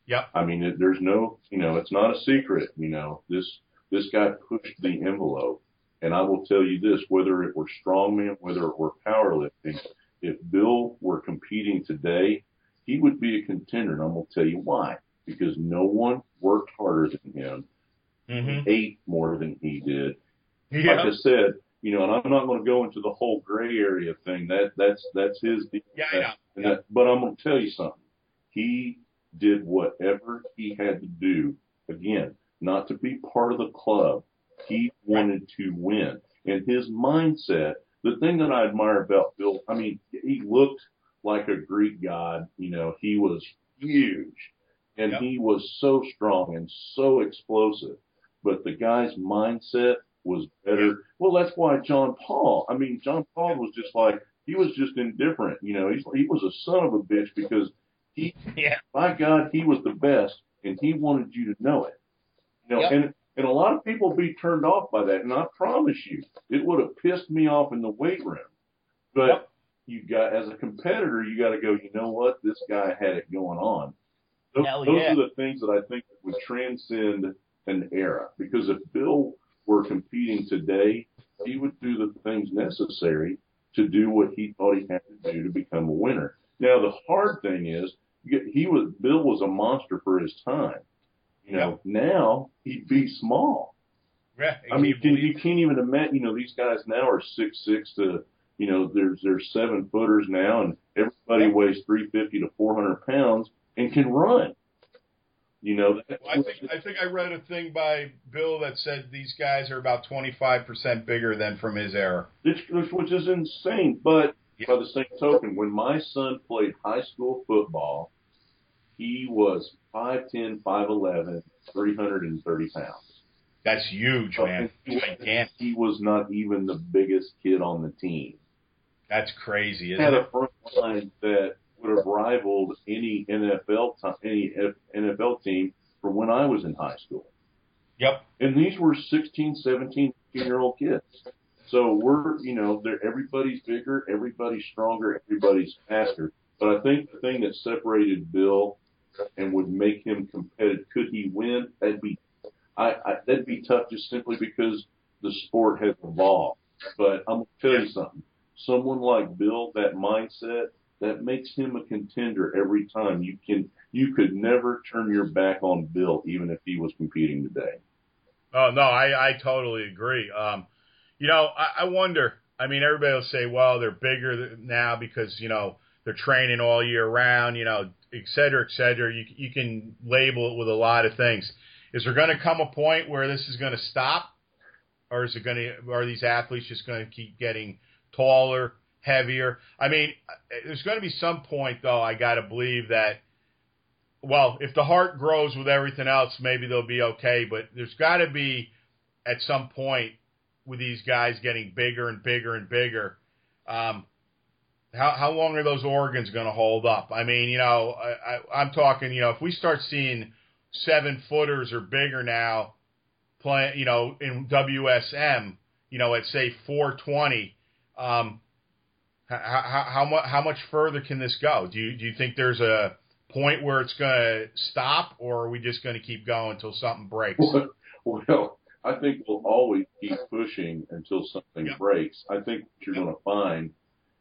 Yep. I mean, it, there's no, you know, it's not a secret. You know, this this guy pushed the envelope, and I will tell you this: whether it were strongman, whether it were powerlifting, if Bill were competing today, he would be a contender, and I'm going to tell you why. Because no one worked harder than him, mm-hmm. ate more than he did. Yeah. Like I said, you know, and I'm not going to go into the whole gray area thing. That that's that's his deal. Yeah, I know. And that, but I'm going to tell you something. He did whatever he had to do. Again, not to be part of the club. He wanted to win, and his mindset. The thing that I admire about Bill, I mean, he looked like a Greek god. You know, he was huge. And yep. he was so strong and so explosive. But the guy's mindset was better. Yep. Well, that's why John Paul, I mean, John Paul was just like, he was just indifferent. You know, he's, he was a son of a bitch because he, yeah. by God, he was the best, and he wanted you to know it. You know, yep. and, and a lot of people be turned off by that. And I promise you, it would have pissed me off in the weight room. But yep. you got, as a competitor, you got to go, you know what? This guy had it going on. Those, Hell those yeah. are the things that I think would transcend an era. Because if Bill were competing today, he would do the things necessary to do what he thought he had to do to become a winner. Now, the hard thing is, he was Bill was a monster for his time. You know, yep. now he'd be small. Yeah, I mean, you, you can't even imagine. You know, these guys now are six six to, you know, there's there's seven footers now, and everybody yep. weighs three fifty to four hundred pounds. And can run. You know, well, I think I think I read a thing by Bill that said these guys are about twenty-five percent bigger than from his era. Which, which is insane. But yeah. by the same token, when my son played high school football, he was five ten, five eleven, three hundred thirty pounds. That's huge, so, man. He, Gigantic. he was not even the biggest kid on the team. That's crazy, isn't he had it? a front line that would have rivaled any N F L t- any N F L team from when I was in high school. Yep. And these were sixteen, seventeen, eighteen-year-old kids. So we're, you know, they're, everybody's bigger, everybody's stronger, everybody's faster. But I think the thing that separated Bill and would make him competitive, could he win? That'd be, I, I that'd be tough just simply because the sport has evolved. But I'm gonna tell you something. Someone like Bill, that mindset, that makes him a contender every time. You can, you could never turn your back on Bill, even if he was competing today. Oh no, I, I totally agree. Um, you know, I, I wonder. I mean, everybody will say, well, they're bigger now because you know they're training all year round. You know, et cetera, et cetera. You you can label it with a lot of things. Is there going to come a point where this is going to stop, or is it going to? Are these athletes just going to keep getting taller, heavier? I mean, there's going to be some point, though, I got to believe that, well, if the heart grows with everything else, maybe they'll be okay. But there's got to be, at some point, with these guys getting bigger and bigger and bigger, um, how, how long are those organs going to hold up? I mean, you know, I, I, I'm talking, you know, if we start seeing seven-footers or bigger now playing, you know, in W S M, you know, at, say, four twenty, um, how, how, how, much, how much further can this go? Do you, do you think there's a point where it's going to stop, or are we just going to keep going until something breaks? Well, well, I think we'll always keep pushing until something yep. breaks. I think what you're yep. going to find,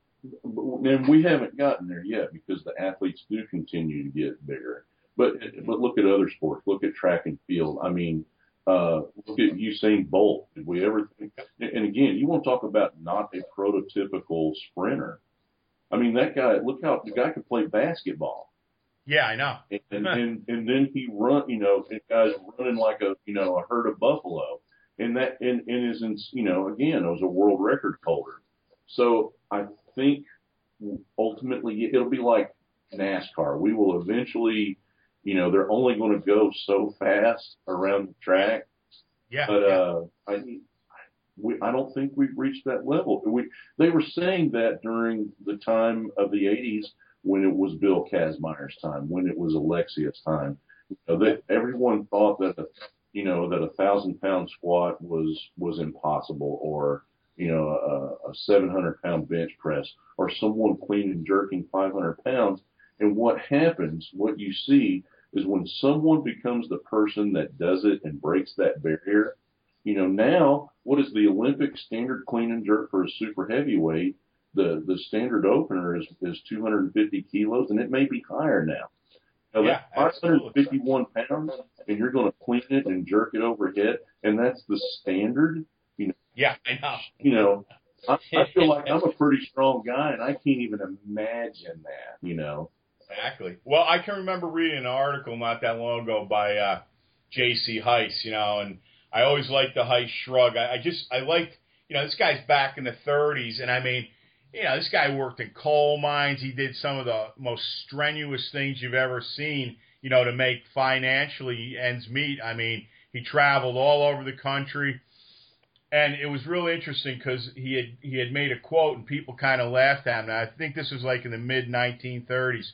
and we haven't gotten there yet because the athletes do continue to get bigger. But but look at other sports. Look at track and field. I mean, uh, look at Usain Bolt. Did we ever think? And again, you want to talk about not a prototypical sprinter. I mean, that guy. Look how the guy could play basketball. Yeah, I know. And and, and, and then he run. You know, the guy's running like a you know a herd of buffalo. And that and, and is in, you know again was a world record holder. So I think ultimately it'll be like NASCAR. We will eventually. You know, they're only going to go so fast around the track. Yeah. But yeah. uh, I, we, I don't think we've reached that level. We, they were saying that during the time of the eighties when it was Bill Kazmaier's time, when it was Alexia's time. You know, that everyone thought that, a, you know, that a thousand pound squat was was impossible, or you know, a, a seven hundred pound bench press, or someone clean and jerking five hundred pounds. And what happens, what you see, is when someone becomes the person that does it and breaks that barrier. You know, now, what is the Olympic standard clean and jerk for a super heavyweight? The the standard opener is, is two hundred fifty kilos, and it may be higher now. Now Yeah, that's five hundred fifty-one pounds, and you're going to clean it and jerk it overhead, and that's the standard. You know, Yeah, I know. You know, I, I feel like I'm a pretty strong guy, and I can't even imagine that. You know. Exactly. Well, I can remember reading an article not that long ago by uh, J C Heiss, you know, and I always liked the Heiss shrug. I, I just, I liked, you know, this guy's back in the thirties, and I mean, you know, this guy worked in coal mines. He did some of the most strenuous things you've ever seen, you know, to make financially ends meet. I mean, he traveled all over the country, and it was really interesting because he had he had made a quote, and people kind of laughed at him. Now, I think this was like in the mid nineteen thirties.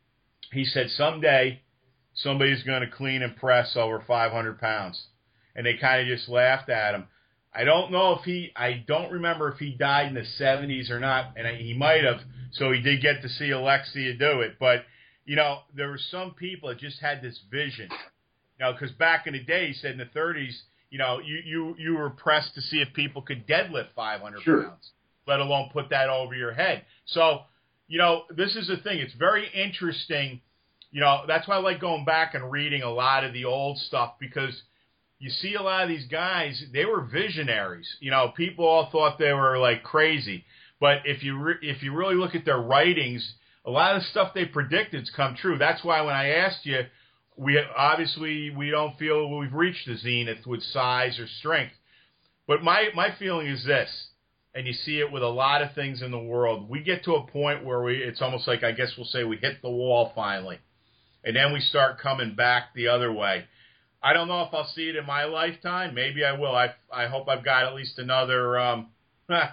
He said, someday somebody's going to clean and press over five hundred pounds. And they kind of just laughed at him. I don't know if he, I don't remember if he died in the seventies or not, and he might have, so he did get to see Alexia do it. But, you know, there were some people that just had this vision. You know, because back in the day, he said in the thirties, you know, you, you, you were pressed to see if people could deadlift five hundred Sure. pounds, let alone put that over your head. So, you know, this is the thing. It's very interesting. You know, that's why I like going back and reading a lot of the old stuff, because you see a lot of these guys, they were visionaries. You know, people all thought they were like crazy. But if you re- if you really look at their writings, a lot of the stuff they predicted's come true. That's why when I asked you, we obviously we don't feel we've reached the zenith with size or strength. But my, my feeling is this, and you see it with a lot of things in the world. We get to a point where we it's almost like, I guess we'll say, we hit the wall finally. And then we start coming back the other way. I don't know if I'll see it in my lifetime. Maybe I will. I, I hope I've got at least another um, – I,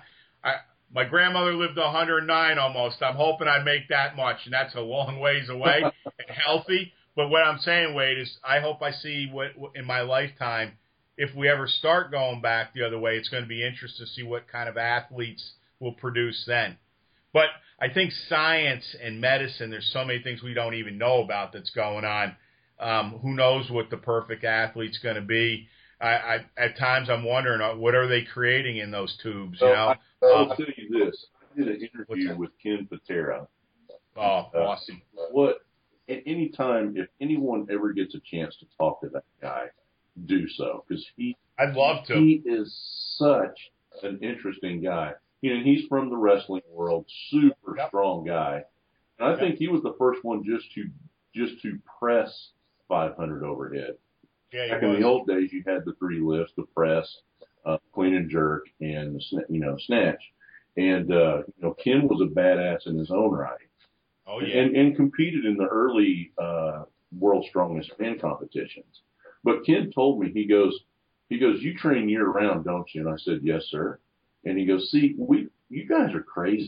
my grandmother lived to one hundred nine almost. I'm hoping I make that much, and that's a long ways away and healthy. But what I'm saying, Wade, is I hope I see what in my lifetime, if we ever start going back the other way, it's going to be interesting to see what kind of athletes will produce then. But I think science and medicine, there's so many things we don't even know about that's going on. Um, who knows what the perfect athlete's going to be? I, I, at times I'm wondering, uh, what are they creating in those tubes? You So know, I, I'll uh, tell you this. I did an interview with Ken Patera. oh, Uh, awesome. What, at any time, if anyone ever gets a chance to talk to that guy, do so, because he I'd love to. he is such an interesting guy. You know, he's from the wrestling world, super Yep. strong guy, and I Yep. think he was the first one just to just to press five hundred overhead. Yeah, Back he in was. the old days, you had the three lifts: the press, uh, clean and jerk, and the sna- you know snatch. And uh, you know, Ken was a badass in his own right. Oh, yeah. and, and competed in the early uh, World's Strongest Man competitions. But Ken told me, he goes, he goes, you train year round, don't you? And I said, yes, sir. And he goes, see, we, you guys are crazy.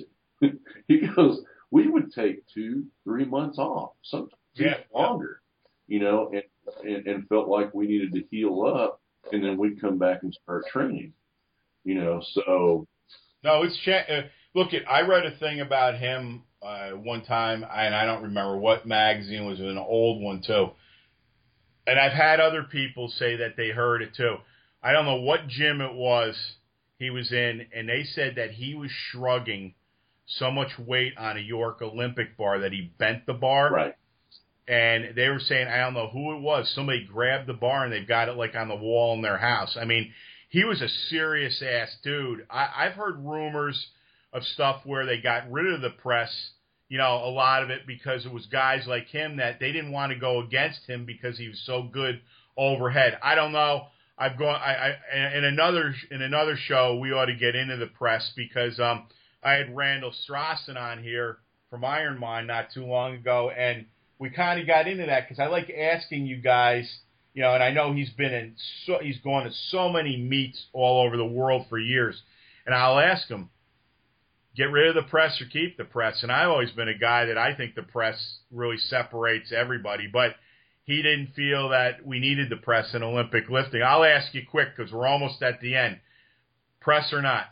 He goes, we would take two, three months off, sometimes Yeah, longer, you know, and, and, and felt like we needed to heal up, and then we'd come back and start training, you know, so. No, it's cha- uh, look. It, I read a thing about him uh, one time, and I don't remember what magazine it was. An old one too. And I've had other people say that they heard it too. I don't know what gym it was he was in, and they said that he was shrugging so much weight on a York Olympic bar that he bent the bar. Right. And they were saying, I don't know who it was. Somebody grabbed the bar and they've got it like on the wall in their house. I mean, he was a serious ass dude. I, I've heard rumors of stuff where they got rid of the press, you know, a lot of it because it was guys like him that they didn't want to go against him because he was so good overhead. I don't know. I've gone. I, I in another in another show we ought to get into the press because um I had Randall Strassen on here from Iron Mind not too long ago, and we kind of got into that because I like asking you guys. You know, and I know he's been in, so, he's gone to so many meets all over the world for years. And I'll ask him, get rid of the press or keep the press. And I've always been a guy that I think the press really separates everybody. But he didn't feel that we needed the press in Olympic lifting. I'll ask you quick because we're almost at the end. Press or not?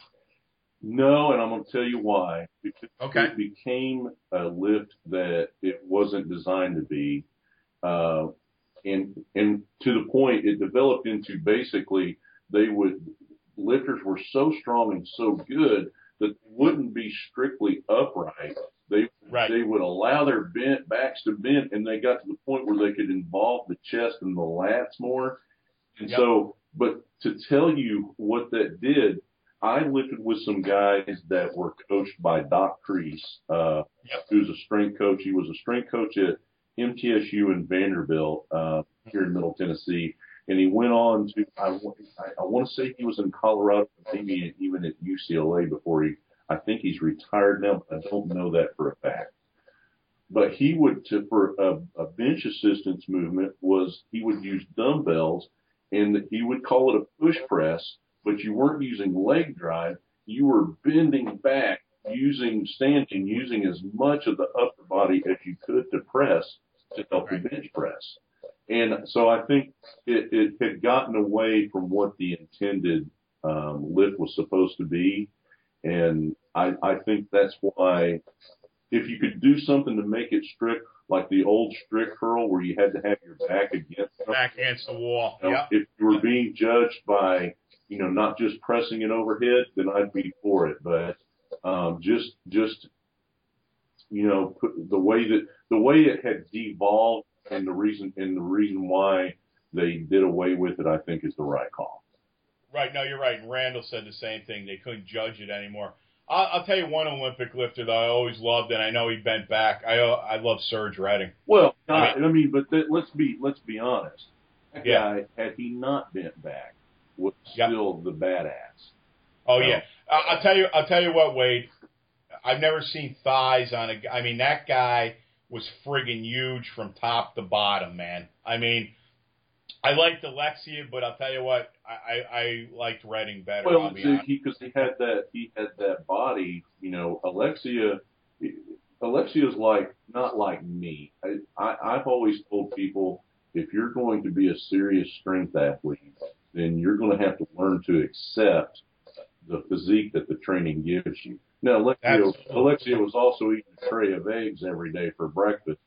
No, and I'm going to tell you why. Because Okay. it became a lift that it wasn't designed to be. Uh, and, and to the point, it developed into basically they would, lifters were so strong and so good that they wouldn't be strictly upright. They, right. they would allow their bent backs to bend, and they got to the point where they could involve the chest and the lats more. And yep. so, but to tell you what that did, I lifted with some guys that were coached by Doc Crease, uh, yep. who's a strength coach. He was a strength coach at M T S U and Vanderbilt, uh, here in Middle Tennessee. And he went on to, I, I, I want to say he was in Colorado, maybe even at U C L A before he, I think he's retired now, but I don't know that for a fact. But he would, to, for a, a bench assistance movement was he would use dumbbells, and he would call it a push press, but you weren't using leg drive. You were bending back, using standing, using as much of the upper body as you could to press to help the bench press. And so I think it, it had gotten away from what the intended um, lift was supposed to be. And I, I think that's why if you could do something to make it strict, like the old strict curl where you had to have your back against back against the wall. You know, yep. If you were being judged by, you know, not just pressing it overhead, then I'd be for it. But um, just, just, you know, put the way that the way it had devolved, and the reason and the reason why they did away with it, I think, is the right call. Right. No, you're right. And Randall said the same thing. They couldn't judge it anymore. I'll, I'll tell you one Olympic lifter that I always loved, and I know he bent back. I I love Serge Redding. Well, I mean, I mean but th- let's be let's be honest. That yeah. guy, had he not bent back, was yep. still the badass. Oh so, yeah. I'll tell you. I'll tell you what, Wade. I've never seen thighs on a. I mean, that guy was friggin' huge from top to bottom, man. I mean, I liked Alexia, but I'll tell you what, I, I, I liked Redding better. Well, because he, he had that he had that body, you know. Alexia, Alexia's like not like me. I, I I've always told people if you're going to be a serious strength athlete, then you're going to have to learn to accept the physique that the training gives you. Now, Alexia, Alexia was also eating a tray of eggs every day for breakfast.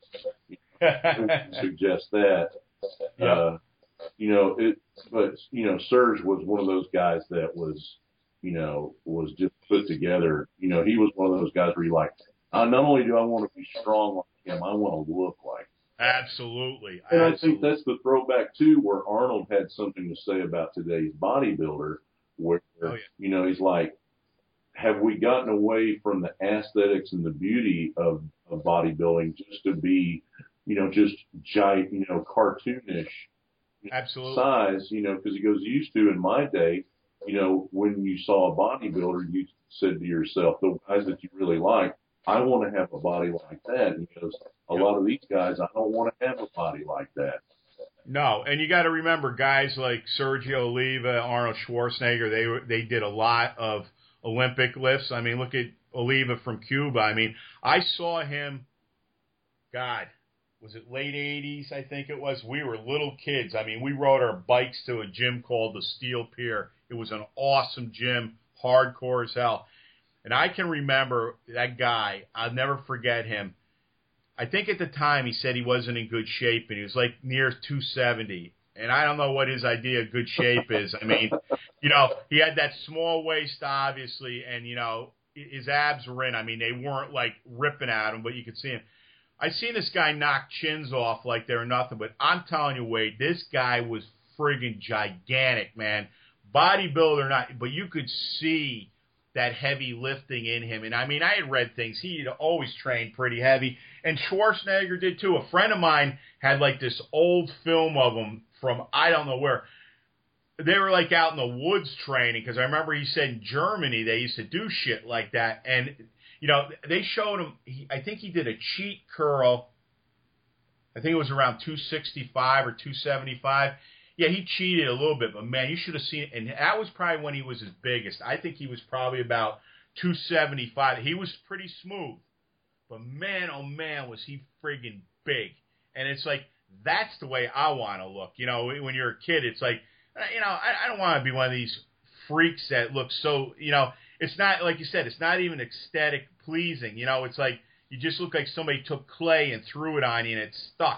I suggest that. Yeah. Uh, you know, it, but, you know, Serge was one of those guys that was, you know, was just put together. You know, he was one of those guys where you like, uh, not only do I want to be strong like him, I want to look like him. Absolutely. And Absolutely. I think that's the throwback, too, where Arnold had something to say about today's bodybuilder, where, oh, yeah. you know, he's like, have we gotten away from the aesthetics and the beauty of, of bodybuilding just to be, you know, just giant, you know, cartoonish Absolutely. size, you know, because he goes, used to in my day, you know, when you saw a bodybuilder, you said to yourself, the guys that you really like, I want to have a body like that. And he goes, a yep. lot of these guys, I don't want to have a body like that. No, and you got to remember guys like Sergio Oliva, Arnold Schwarzenegger, they were, they did a lot of Olympic lifts. I mean, look at Oliva from Cuba. I mean, I saw him, God, was it late eighties, I think it was? We were little kids. I mean, we rode our bikes to a gym called the Steel Pier. It was an awesome gym, hardcore as hell. And I can remember that guy. I'll never forget him. I think at the time he said he wasn't in good shape, and he was like near two seventy. And I don't know what his idea of good shape is. I mean, you know, he had that small waist, obviously, and, you know, his abs were in. I mean, they weren't, like, ripping at him, but you could see him. I seen this guy knock chins off like they were nothing, but I'm telling you, Wade, this guy was friggin' gigantic, man. Bodybuilder or not, but you could see that heavy lifting in him. And, I mean, I had read things. He had always trained pretty heavy. And Schwarzenegger did, too. A friend of mine had, like, this old film of him from I don't know where. They were, like, out in the woods training, because I remember he said in Germany they used to do shit like that. And, you know, they showed him, he, I think he did a cheat curl. I think it was around two sixty-five or two seventy-five. Yeah, he cheated a little bit, but, man, you should have seen it. And that was probably when he was his biggest. I think he was probably about two seventy-five. He was pretty smooth. But, man, oh, man, was he friggin' big. And it's like, that's the way I want to look. You know, when you're a kid, it's like, you know, I, I don't want to be one of these freaks that look so, you know, it's not, like you said, it's not even aesthetic pleasing. You know, it's like you just look like somebody took clay and threw it on you and it stuck.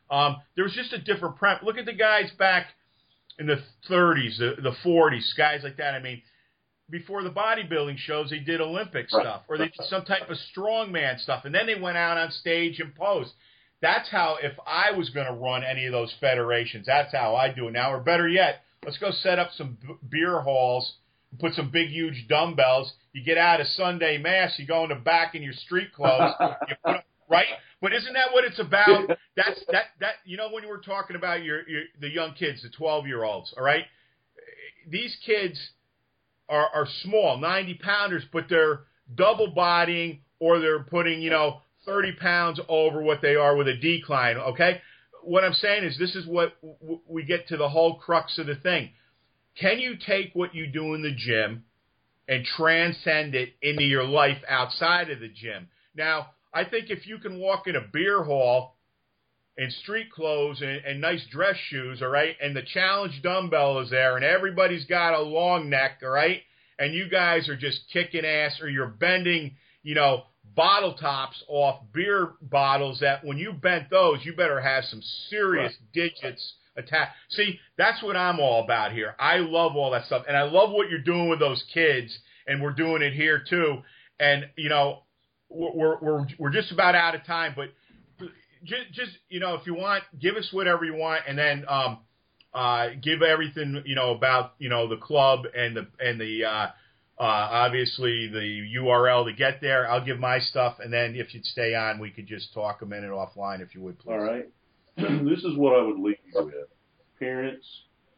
Um, there was just a different prep. Look at the guys back in the thirties, the, the forties, guys like that. I mean, before the bodybuilding shows, they did Olympic Right. stuff, or they did some type of strongman stuff, and then they went out on stage and posed. That's how, if I was going to run any of those federations, that's how I do it now. Or better yet, let's go set up some b- beer halls, put some big, huge dumbbells. You get out of Sunday Mass, you go in the back in your street clothes, you put, right? But isn't that what it's about? That's that that you know, when you were talking about your, your the young kids, the twelve-year-olds, all right? These kids are, are small, ninety pounders, but they're double bodying, or they're putting, you know, thirty pounds over what they are with a decline, okay? What I'm saying is, this is what w- we get to the whole crux of the thing. Can you take what you do in the gym and transcend it into your life outside of the gym? Now, I think if you can walk in a beer hall in street clothes and, and nice dress shoes, all right, and the challenge dumbbell is there, and everybody's got a long neck, all right, and you guys are just kicking ass, or you're bending, you know, bottle tops off beer bottles that when you bent those, you better have some serious right. digits attached. See, that's what I'm all about here. I love all that stuff, and I love what you're doing with those kids, and we're doing it here too. And, you know, we're we're we're just about out of time, but just, just you know, if you want, give us whatever you want, and then um, uh, give everything, you know, about, you know, the club and the and the uh, uh, obviously the U R L to get there. I'll give my stuff, and then if you'd stay on, we could just talk a minute offline, if you would, please. All right. This is what I would leave you with. Parents,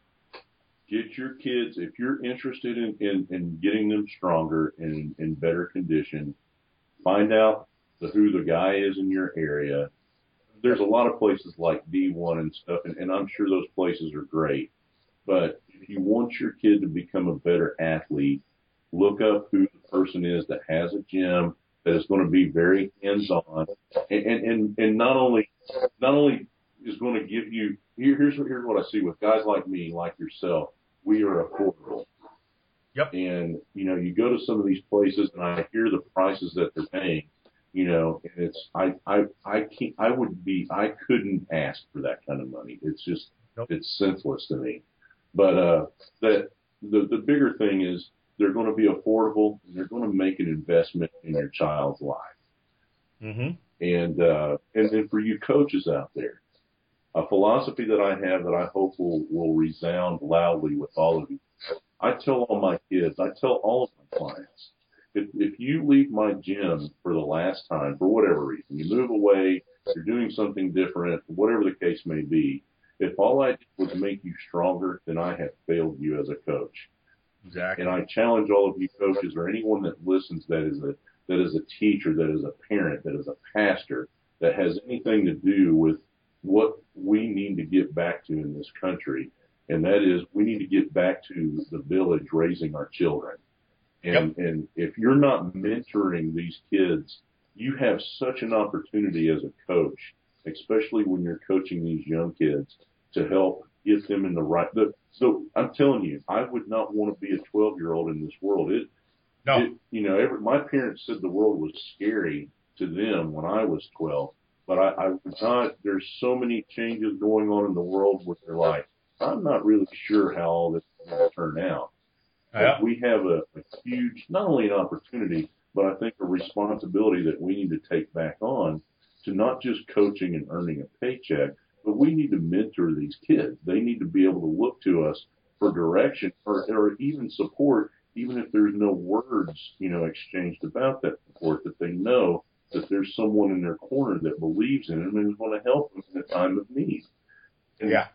get your kids, if you're interested in, in, in getting them stronger and in better condition, find out the, who the guy is in your area. There's a lot of places like D one and stuff, and, and I'm sure those places are great. But if you want your kid to become a better athlete, look up who the person is that has a gym that is going to be very hands-on, and, and, and, and not only not only is going to give you, here, here's, here's what I see with guys like me, like yourself. We are affordable. Yep. And, you know, you go to some of these places and I hear the prices that they're paying, you know, and it's, I, I, I can't, I would be, I couldn't ask for that kind of money. It's just, nope. It's senseless to me. But, uh, that the, the bigger thing is they're going to be affordable and they're going to make an investment in your child's life. Mm-hmm. And, uh, and then for you coaches out there, a philosophy that I have that I hope will, will resound loudly with all of you. I tell all my kids, I tell all of my clients, if, if you leave my gym for the last time, for whatever reason, you move away, you're doing something different, whatever the case may be, if all I did was make you stronger, then I have failed you as a coach. Exactly. And I challenge all of you coaches, or anyone that listens that is a, that is a teacher, that is a parent, that is a pastor, that has anything to do with what we need to get back to in this country, and that is we need to get back to the village raising our children. And, yep. and if you're not mentoring these kids, you have such an opportunity as a coach, especially when you're coaching these young kids, to help get them in the right. The, so I'm telling you, I would not want to be a twelve-year-old in this world. It, no. it, you know, every, my parents said the world was scary to them when I was twelve. But I, I would not, there's so many changes going on in the world where they're like, I'm not really sure how all this is going to turn out. Yeah. But we have a, a huge, not only an opportunity, but I think a responsibility that we need to take back on to not just coaching and earning a paycheck, but we need to mentor these kids. They need to be able to look to us for direction or, or even support, even if there's no words, you know, exchanged about that support, that they know that there's someone in their corner that believes in them and is going to help them in a time of need. And yeah.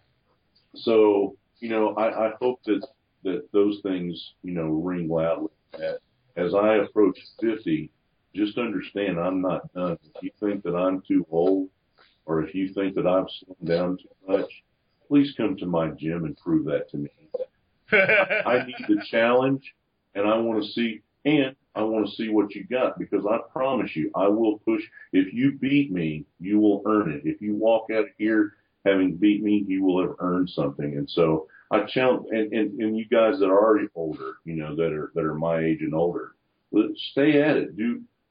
So, you know, I, I hope that, that those things, you know, ring loudly. That as I approach fifty, just understand I'm not done. If you think that I'm too old, or if you think that I've slowed down too much, please come to my gym and prove that to me. I need the challenge, and I want to see, and I want to see what you got, because I promise you, I will push. If you beat me, you will earn it. If you walk out of here having beat me, you will have earned something. And so I challenge, and, and, and you guys that are already older, you know, that are, that are my age and older, stay at it. Do,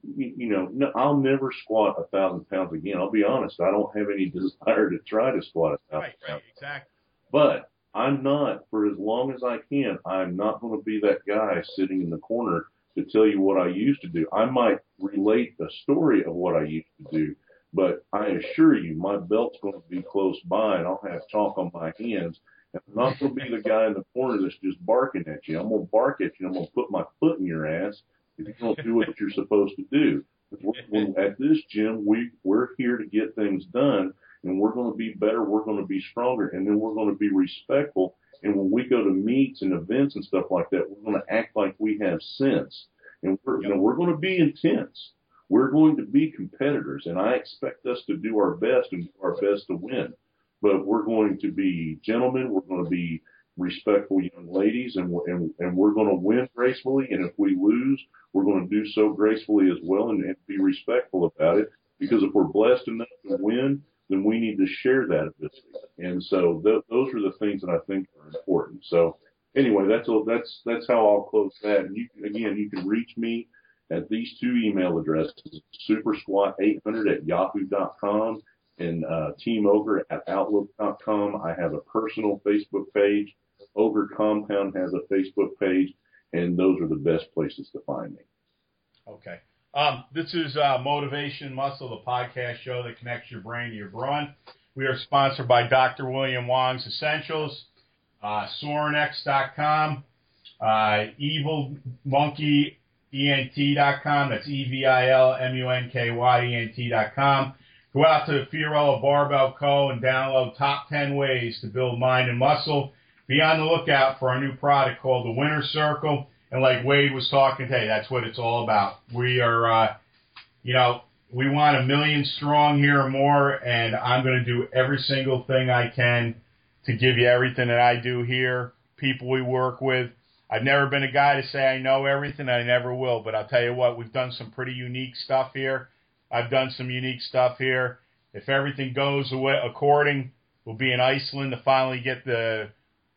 you, you know, no, I'll never squat a thousand pounds again. I'll be honest. I don't have any desire to try to squat a thousand Right, pounds. right, exactly. But I'm not, for as long as I can, I'm not going to be that guy sitting in the corner to tell you what I used to do. I might relate a story of what I used to do, but I assure you my belt's going to be close by and I'll have chalk on my hands. And I'm not going to be the guy in the corner that's just barking at you. I'm going to bark at you. I'm going to put my foot in your ass if you don't do what you're supposed to do. When, at this gym, we, we're here to get things done, and we're going to be better. We're going to be stronger, and then we're going to be respectful. And when we go to meets and events and stuff like that, we're going to act like we have sense. And we're, you know, we're going to be intense. We're going to be competitors, and I expect us to do our best and do our best to win. But we're going to be gentlemen. We're going to be respectful young ladies, and we're, and, and we're going to win gracefully. And if we lose, we're going to do so gracefully as well and, and be respectful about it. Because if we're blessed enough to win, then we need to share that ability. And so th- those are the things that I think are important. So anyway, that's a, that's that's how I'll close that. And you, again, you can reach me at these two email addresses: super squat eight hundred at yahoo dot com and uh, Team Ogre at outlook dot com. I have a personal Facebook page. Ogre Compound has a Facebook page, and those are the best places to find me. Okay. Um, this is uh, Motivation Muscle, the podcast show that connects your brain to your brawn. We are sponsored by Doctor William Wong's Essentials, uh, Sorenex dot com, uh, Evil Monkey E N T dot com. That's E V I L M U N K Y E N T dot com. Go out to Fiorillo Barbell Co. and download Top ten Ways to Build Mind and Muscle. Be on the lookout for our new product called the Winner Circle. And like Wade was talking today, that's what it's all about. We are, uh, you know, we want a million strong here or more, and I'm going to do every single thing I can to give you everything that I do here, people we work with. I've never been a guy to say I know everything. I never will. But I'll tell you what, we've done some pretty unique stuff here. I've done some unique stuff here. If everything goes away according, we'll be in Iceland to finally get the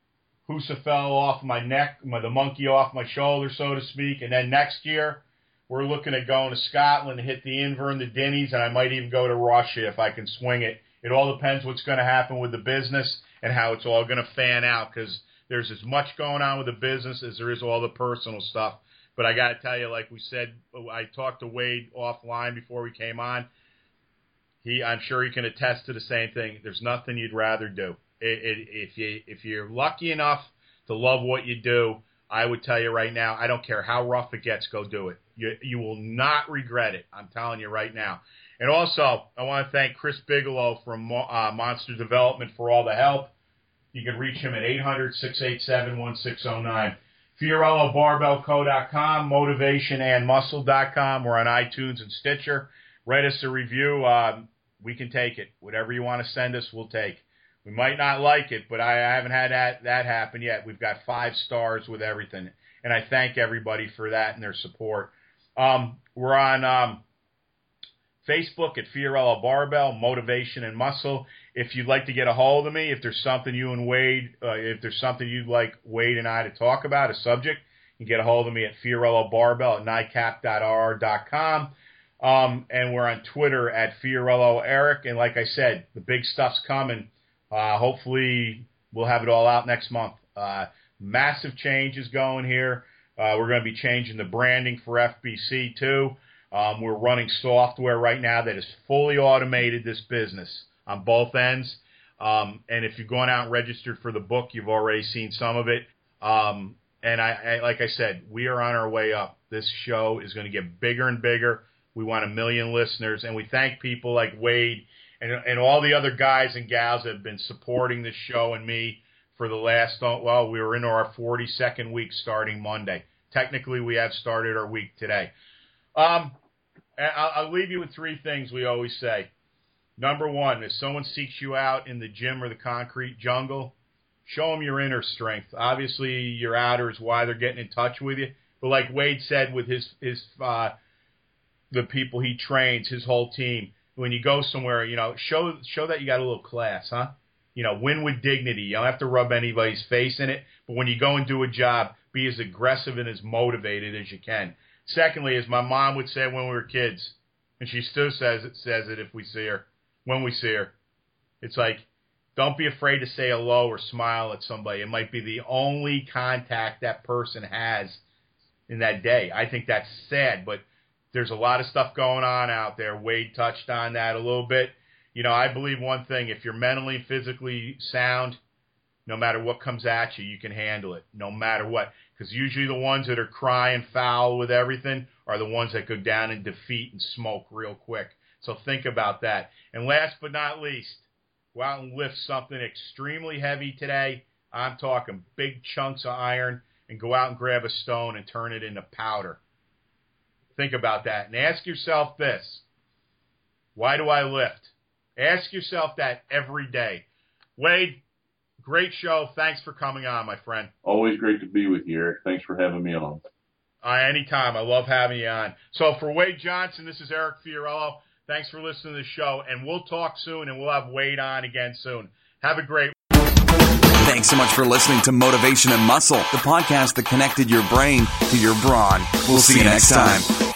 Husafell off my neck, my, the monkey off my shoulder, so to speak. And then next year, we're looking at going to Scotland to hit the Inver and the Dinnies, and I might even go to Russia if I can swing it. It all depends what's going to happen with the business and how it's all going to fan out, because there's as much going on with the business as there is all the personal stuff. But I got to tell you, like we said, I talked to Wade offline before we came on. He, I'm sure he can attest to the same thing. There's nothing you'd rather do. It, it, if you if you're lucky enough to love what you do, I would tell you right now, I don't care how rough it gets, go do it. You you will not regret it. I'm telling you right now. And also, I want to thank Chris Bigelow from uh, Monster Development for all the help. You can reach him at eight hundred, six eight seven, one six zero nine. Fiorillo Barbell Co dot com, Motivation and Muscle dot com. We're on iTunes and Stitcher. Write us a review. Um, we can take it. Whatever you want to send us, we'll take. We might not like it, but I, I haven't had that, that happen yet. We've got five stars with everything, and I thank everybody for that and their support. Um, we're on um, Facebook at Fiorillo Barbell, Motivation and Muscle. If you'd like to get a hold of me, if there's something you and Wade, uh, if there's something you'd like Wade and I to talk about, a subject, you can get a hold of me at Fiorillo Barbell at nightcap dot r r dot com. Um, and we're on Twitter at Fiorillo Eric. And like I said, the big stuff's coming. Uh, hopefully we'll have it all out next month. Uh, massive changes going here. Uh, we're going to be changing the branding for F B C too. Um, we're running software right now that is fully automated this business on both ends. Um, and if you've gone out and registered for the book, you've already seen some of it. Um, and I, I, like I said, we are on our way up. This show is going to get bigger and bigger. We want a million listeners, and we thank people like Wade and, and all the other guys and gals that have been supporting this show and me for the last, well, we were into our forty-second week starting Monday. Technically, we have started our week today. Um, I'll, I'll leave you with three things we always say. Number one, if someone seeks you out in the gym or the concrete jungle, show them your inner strength. Obviously, your outer is why they're getting in touch with you. But like Wade said with his, his uh, the people he trains, his whole team, when you go somewhere, you know, show show that you got a little class, huh? You know, win with dignity. You don't have to rub anybody's face in it. But when you go and do a job, be as aggressive and as motivated as you can. Secondly, as my mom would say when we were kids, and she still says it, says it if we see her, when we see her, it's like, don't be afraid to say hello or smile at somebody. It might be the only contact that person has in that day. I think that's sad, but there's a lot of stuff going on out there. Wade touched on that a little bit. You know, I believe one thing, if you're mentally and physically sound, no matter what comes at you, you can handle it, no matter what. Because usually the ones that are crying foul with everything are the ones that go down in defeat and smoke real quick. So think about that. And last but not least, go out and lift something extremely heavy today. I'm talking big chunks of iron, and go out and grab a stone and turn it into powder. Think about that. And ask yourself this. Why do I lift? Ask yourself that every day. Wade, great show. Thanks for coming on, my friend. Always great to be with you, Eric. Thanks for having me on. Uh, anytime. I love having you on. So for Wade Johnson, this is Eric Fiorillo. Thanks for listening to the show, and we'll talk soon, and we'll have Wade on again soon. Have a great Thanks so much for listening to Motivation and Muscle, the podcast that connected your brain to your brawn. We'll see you next time.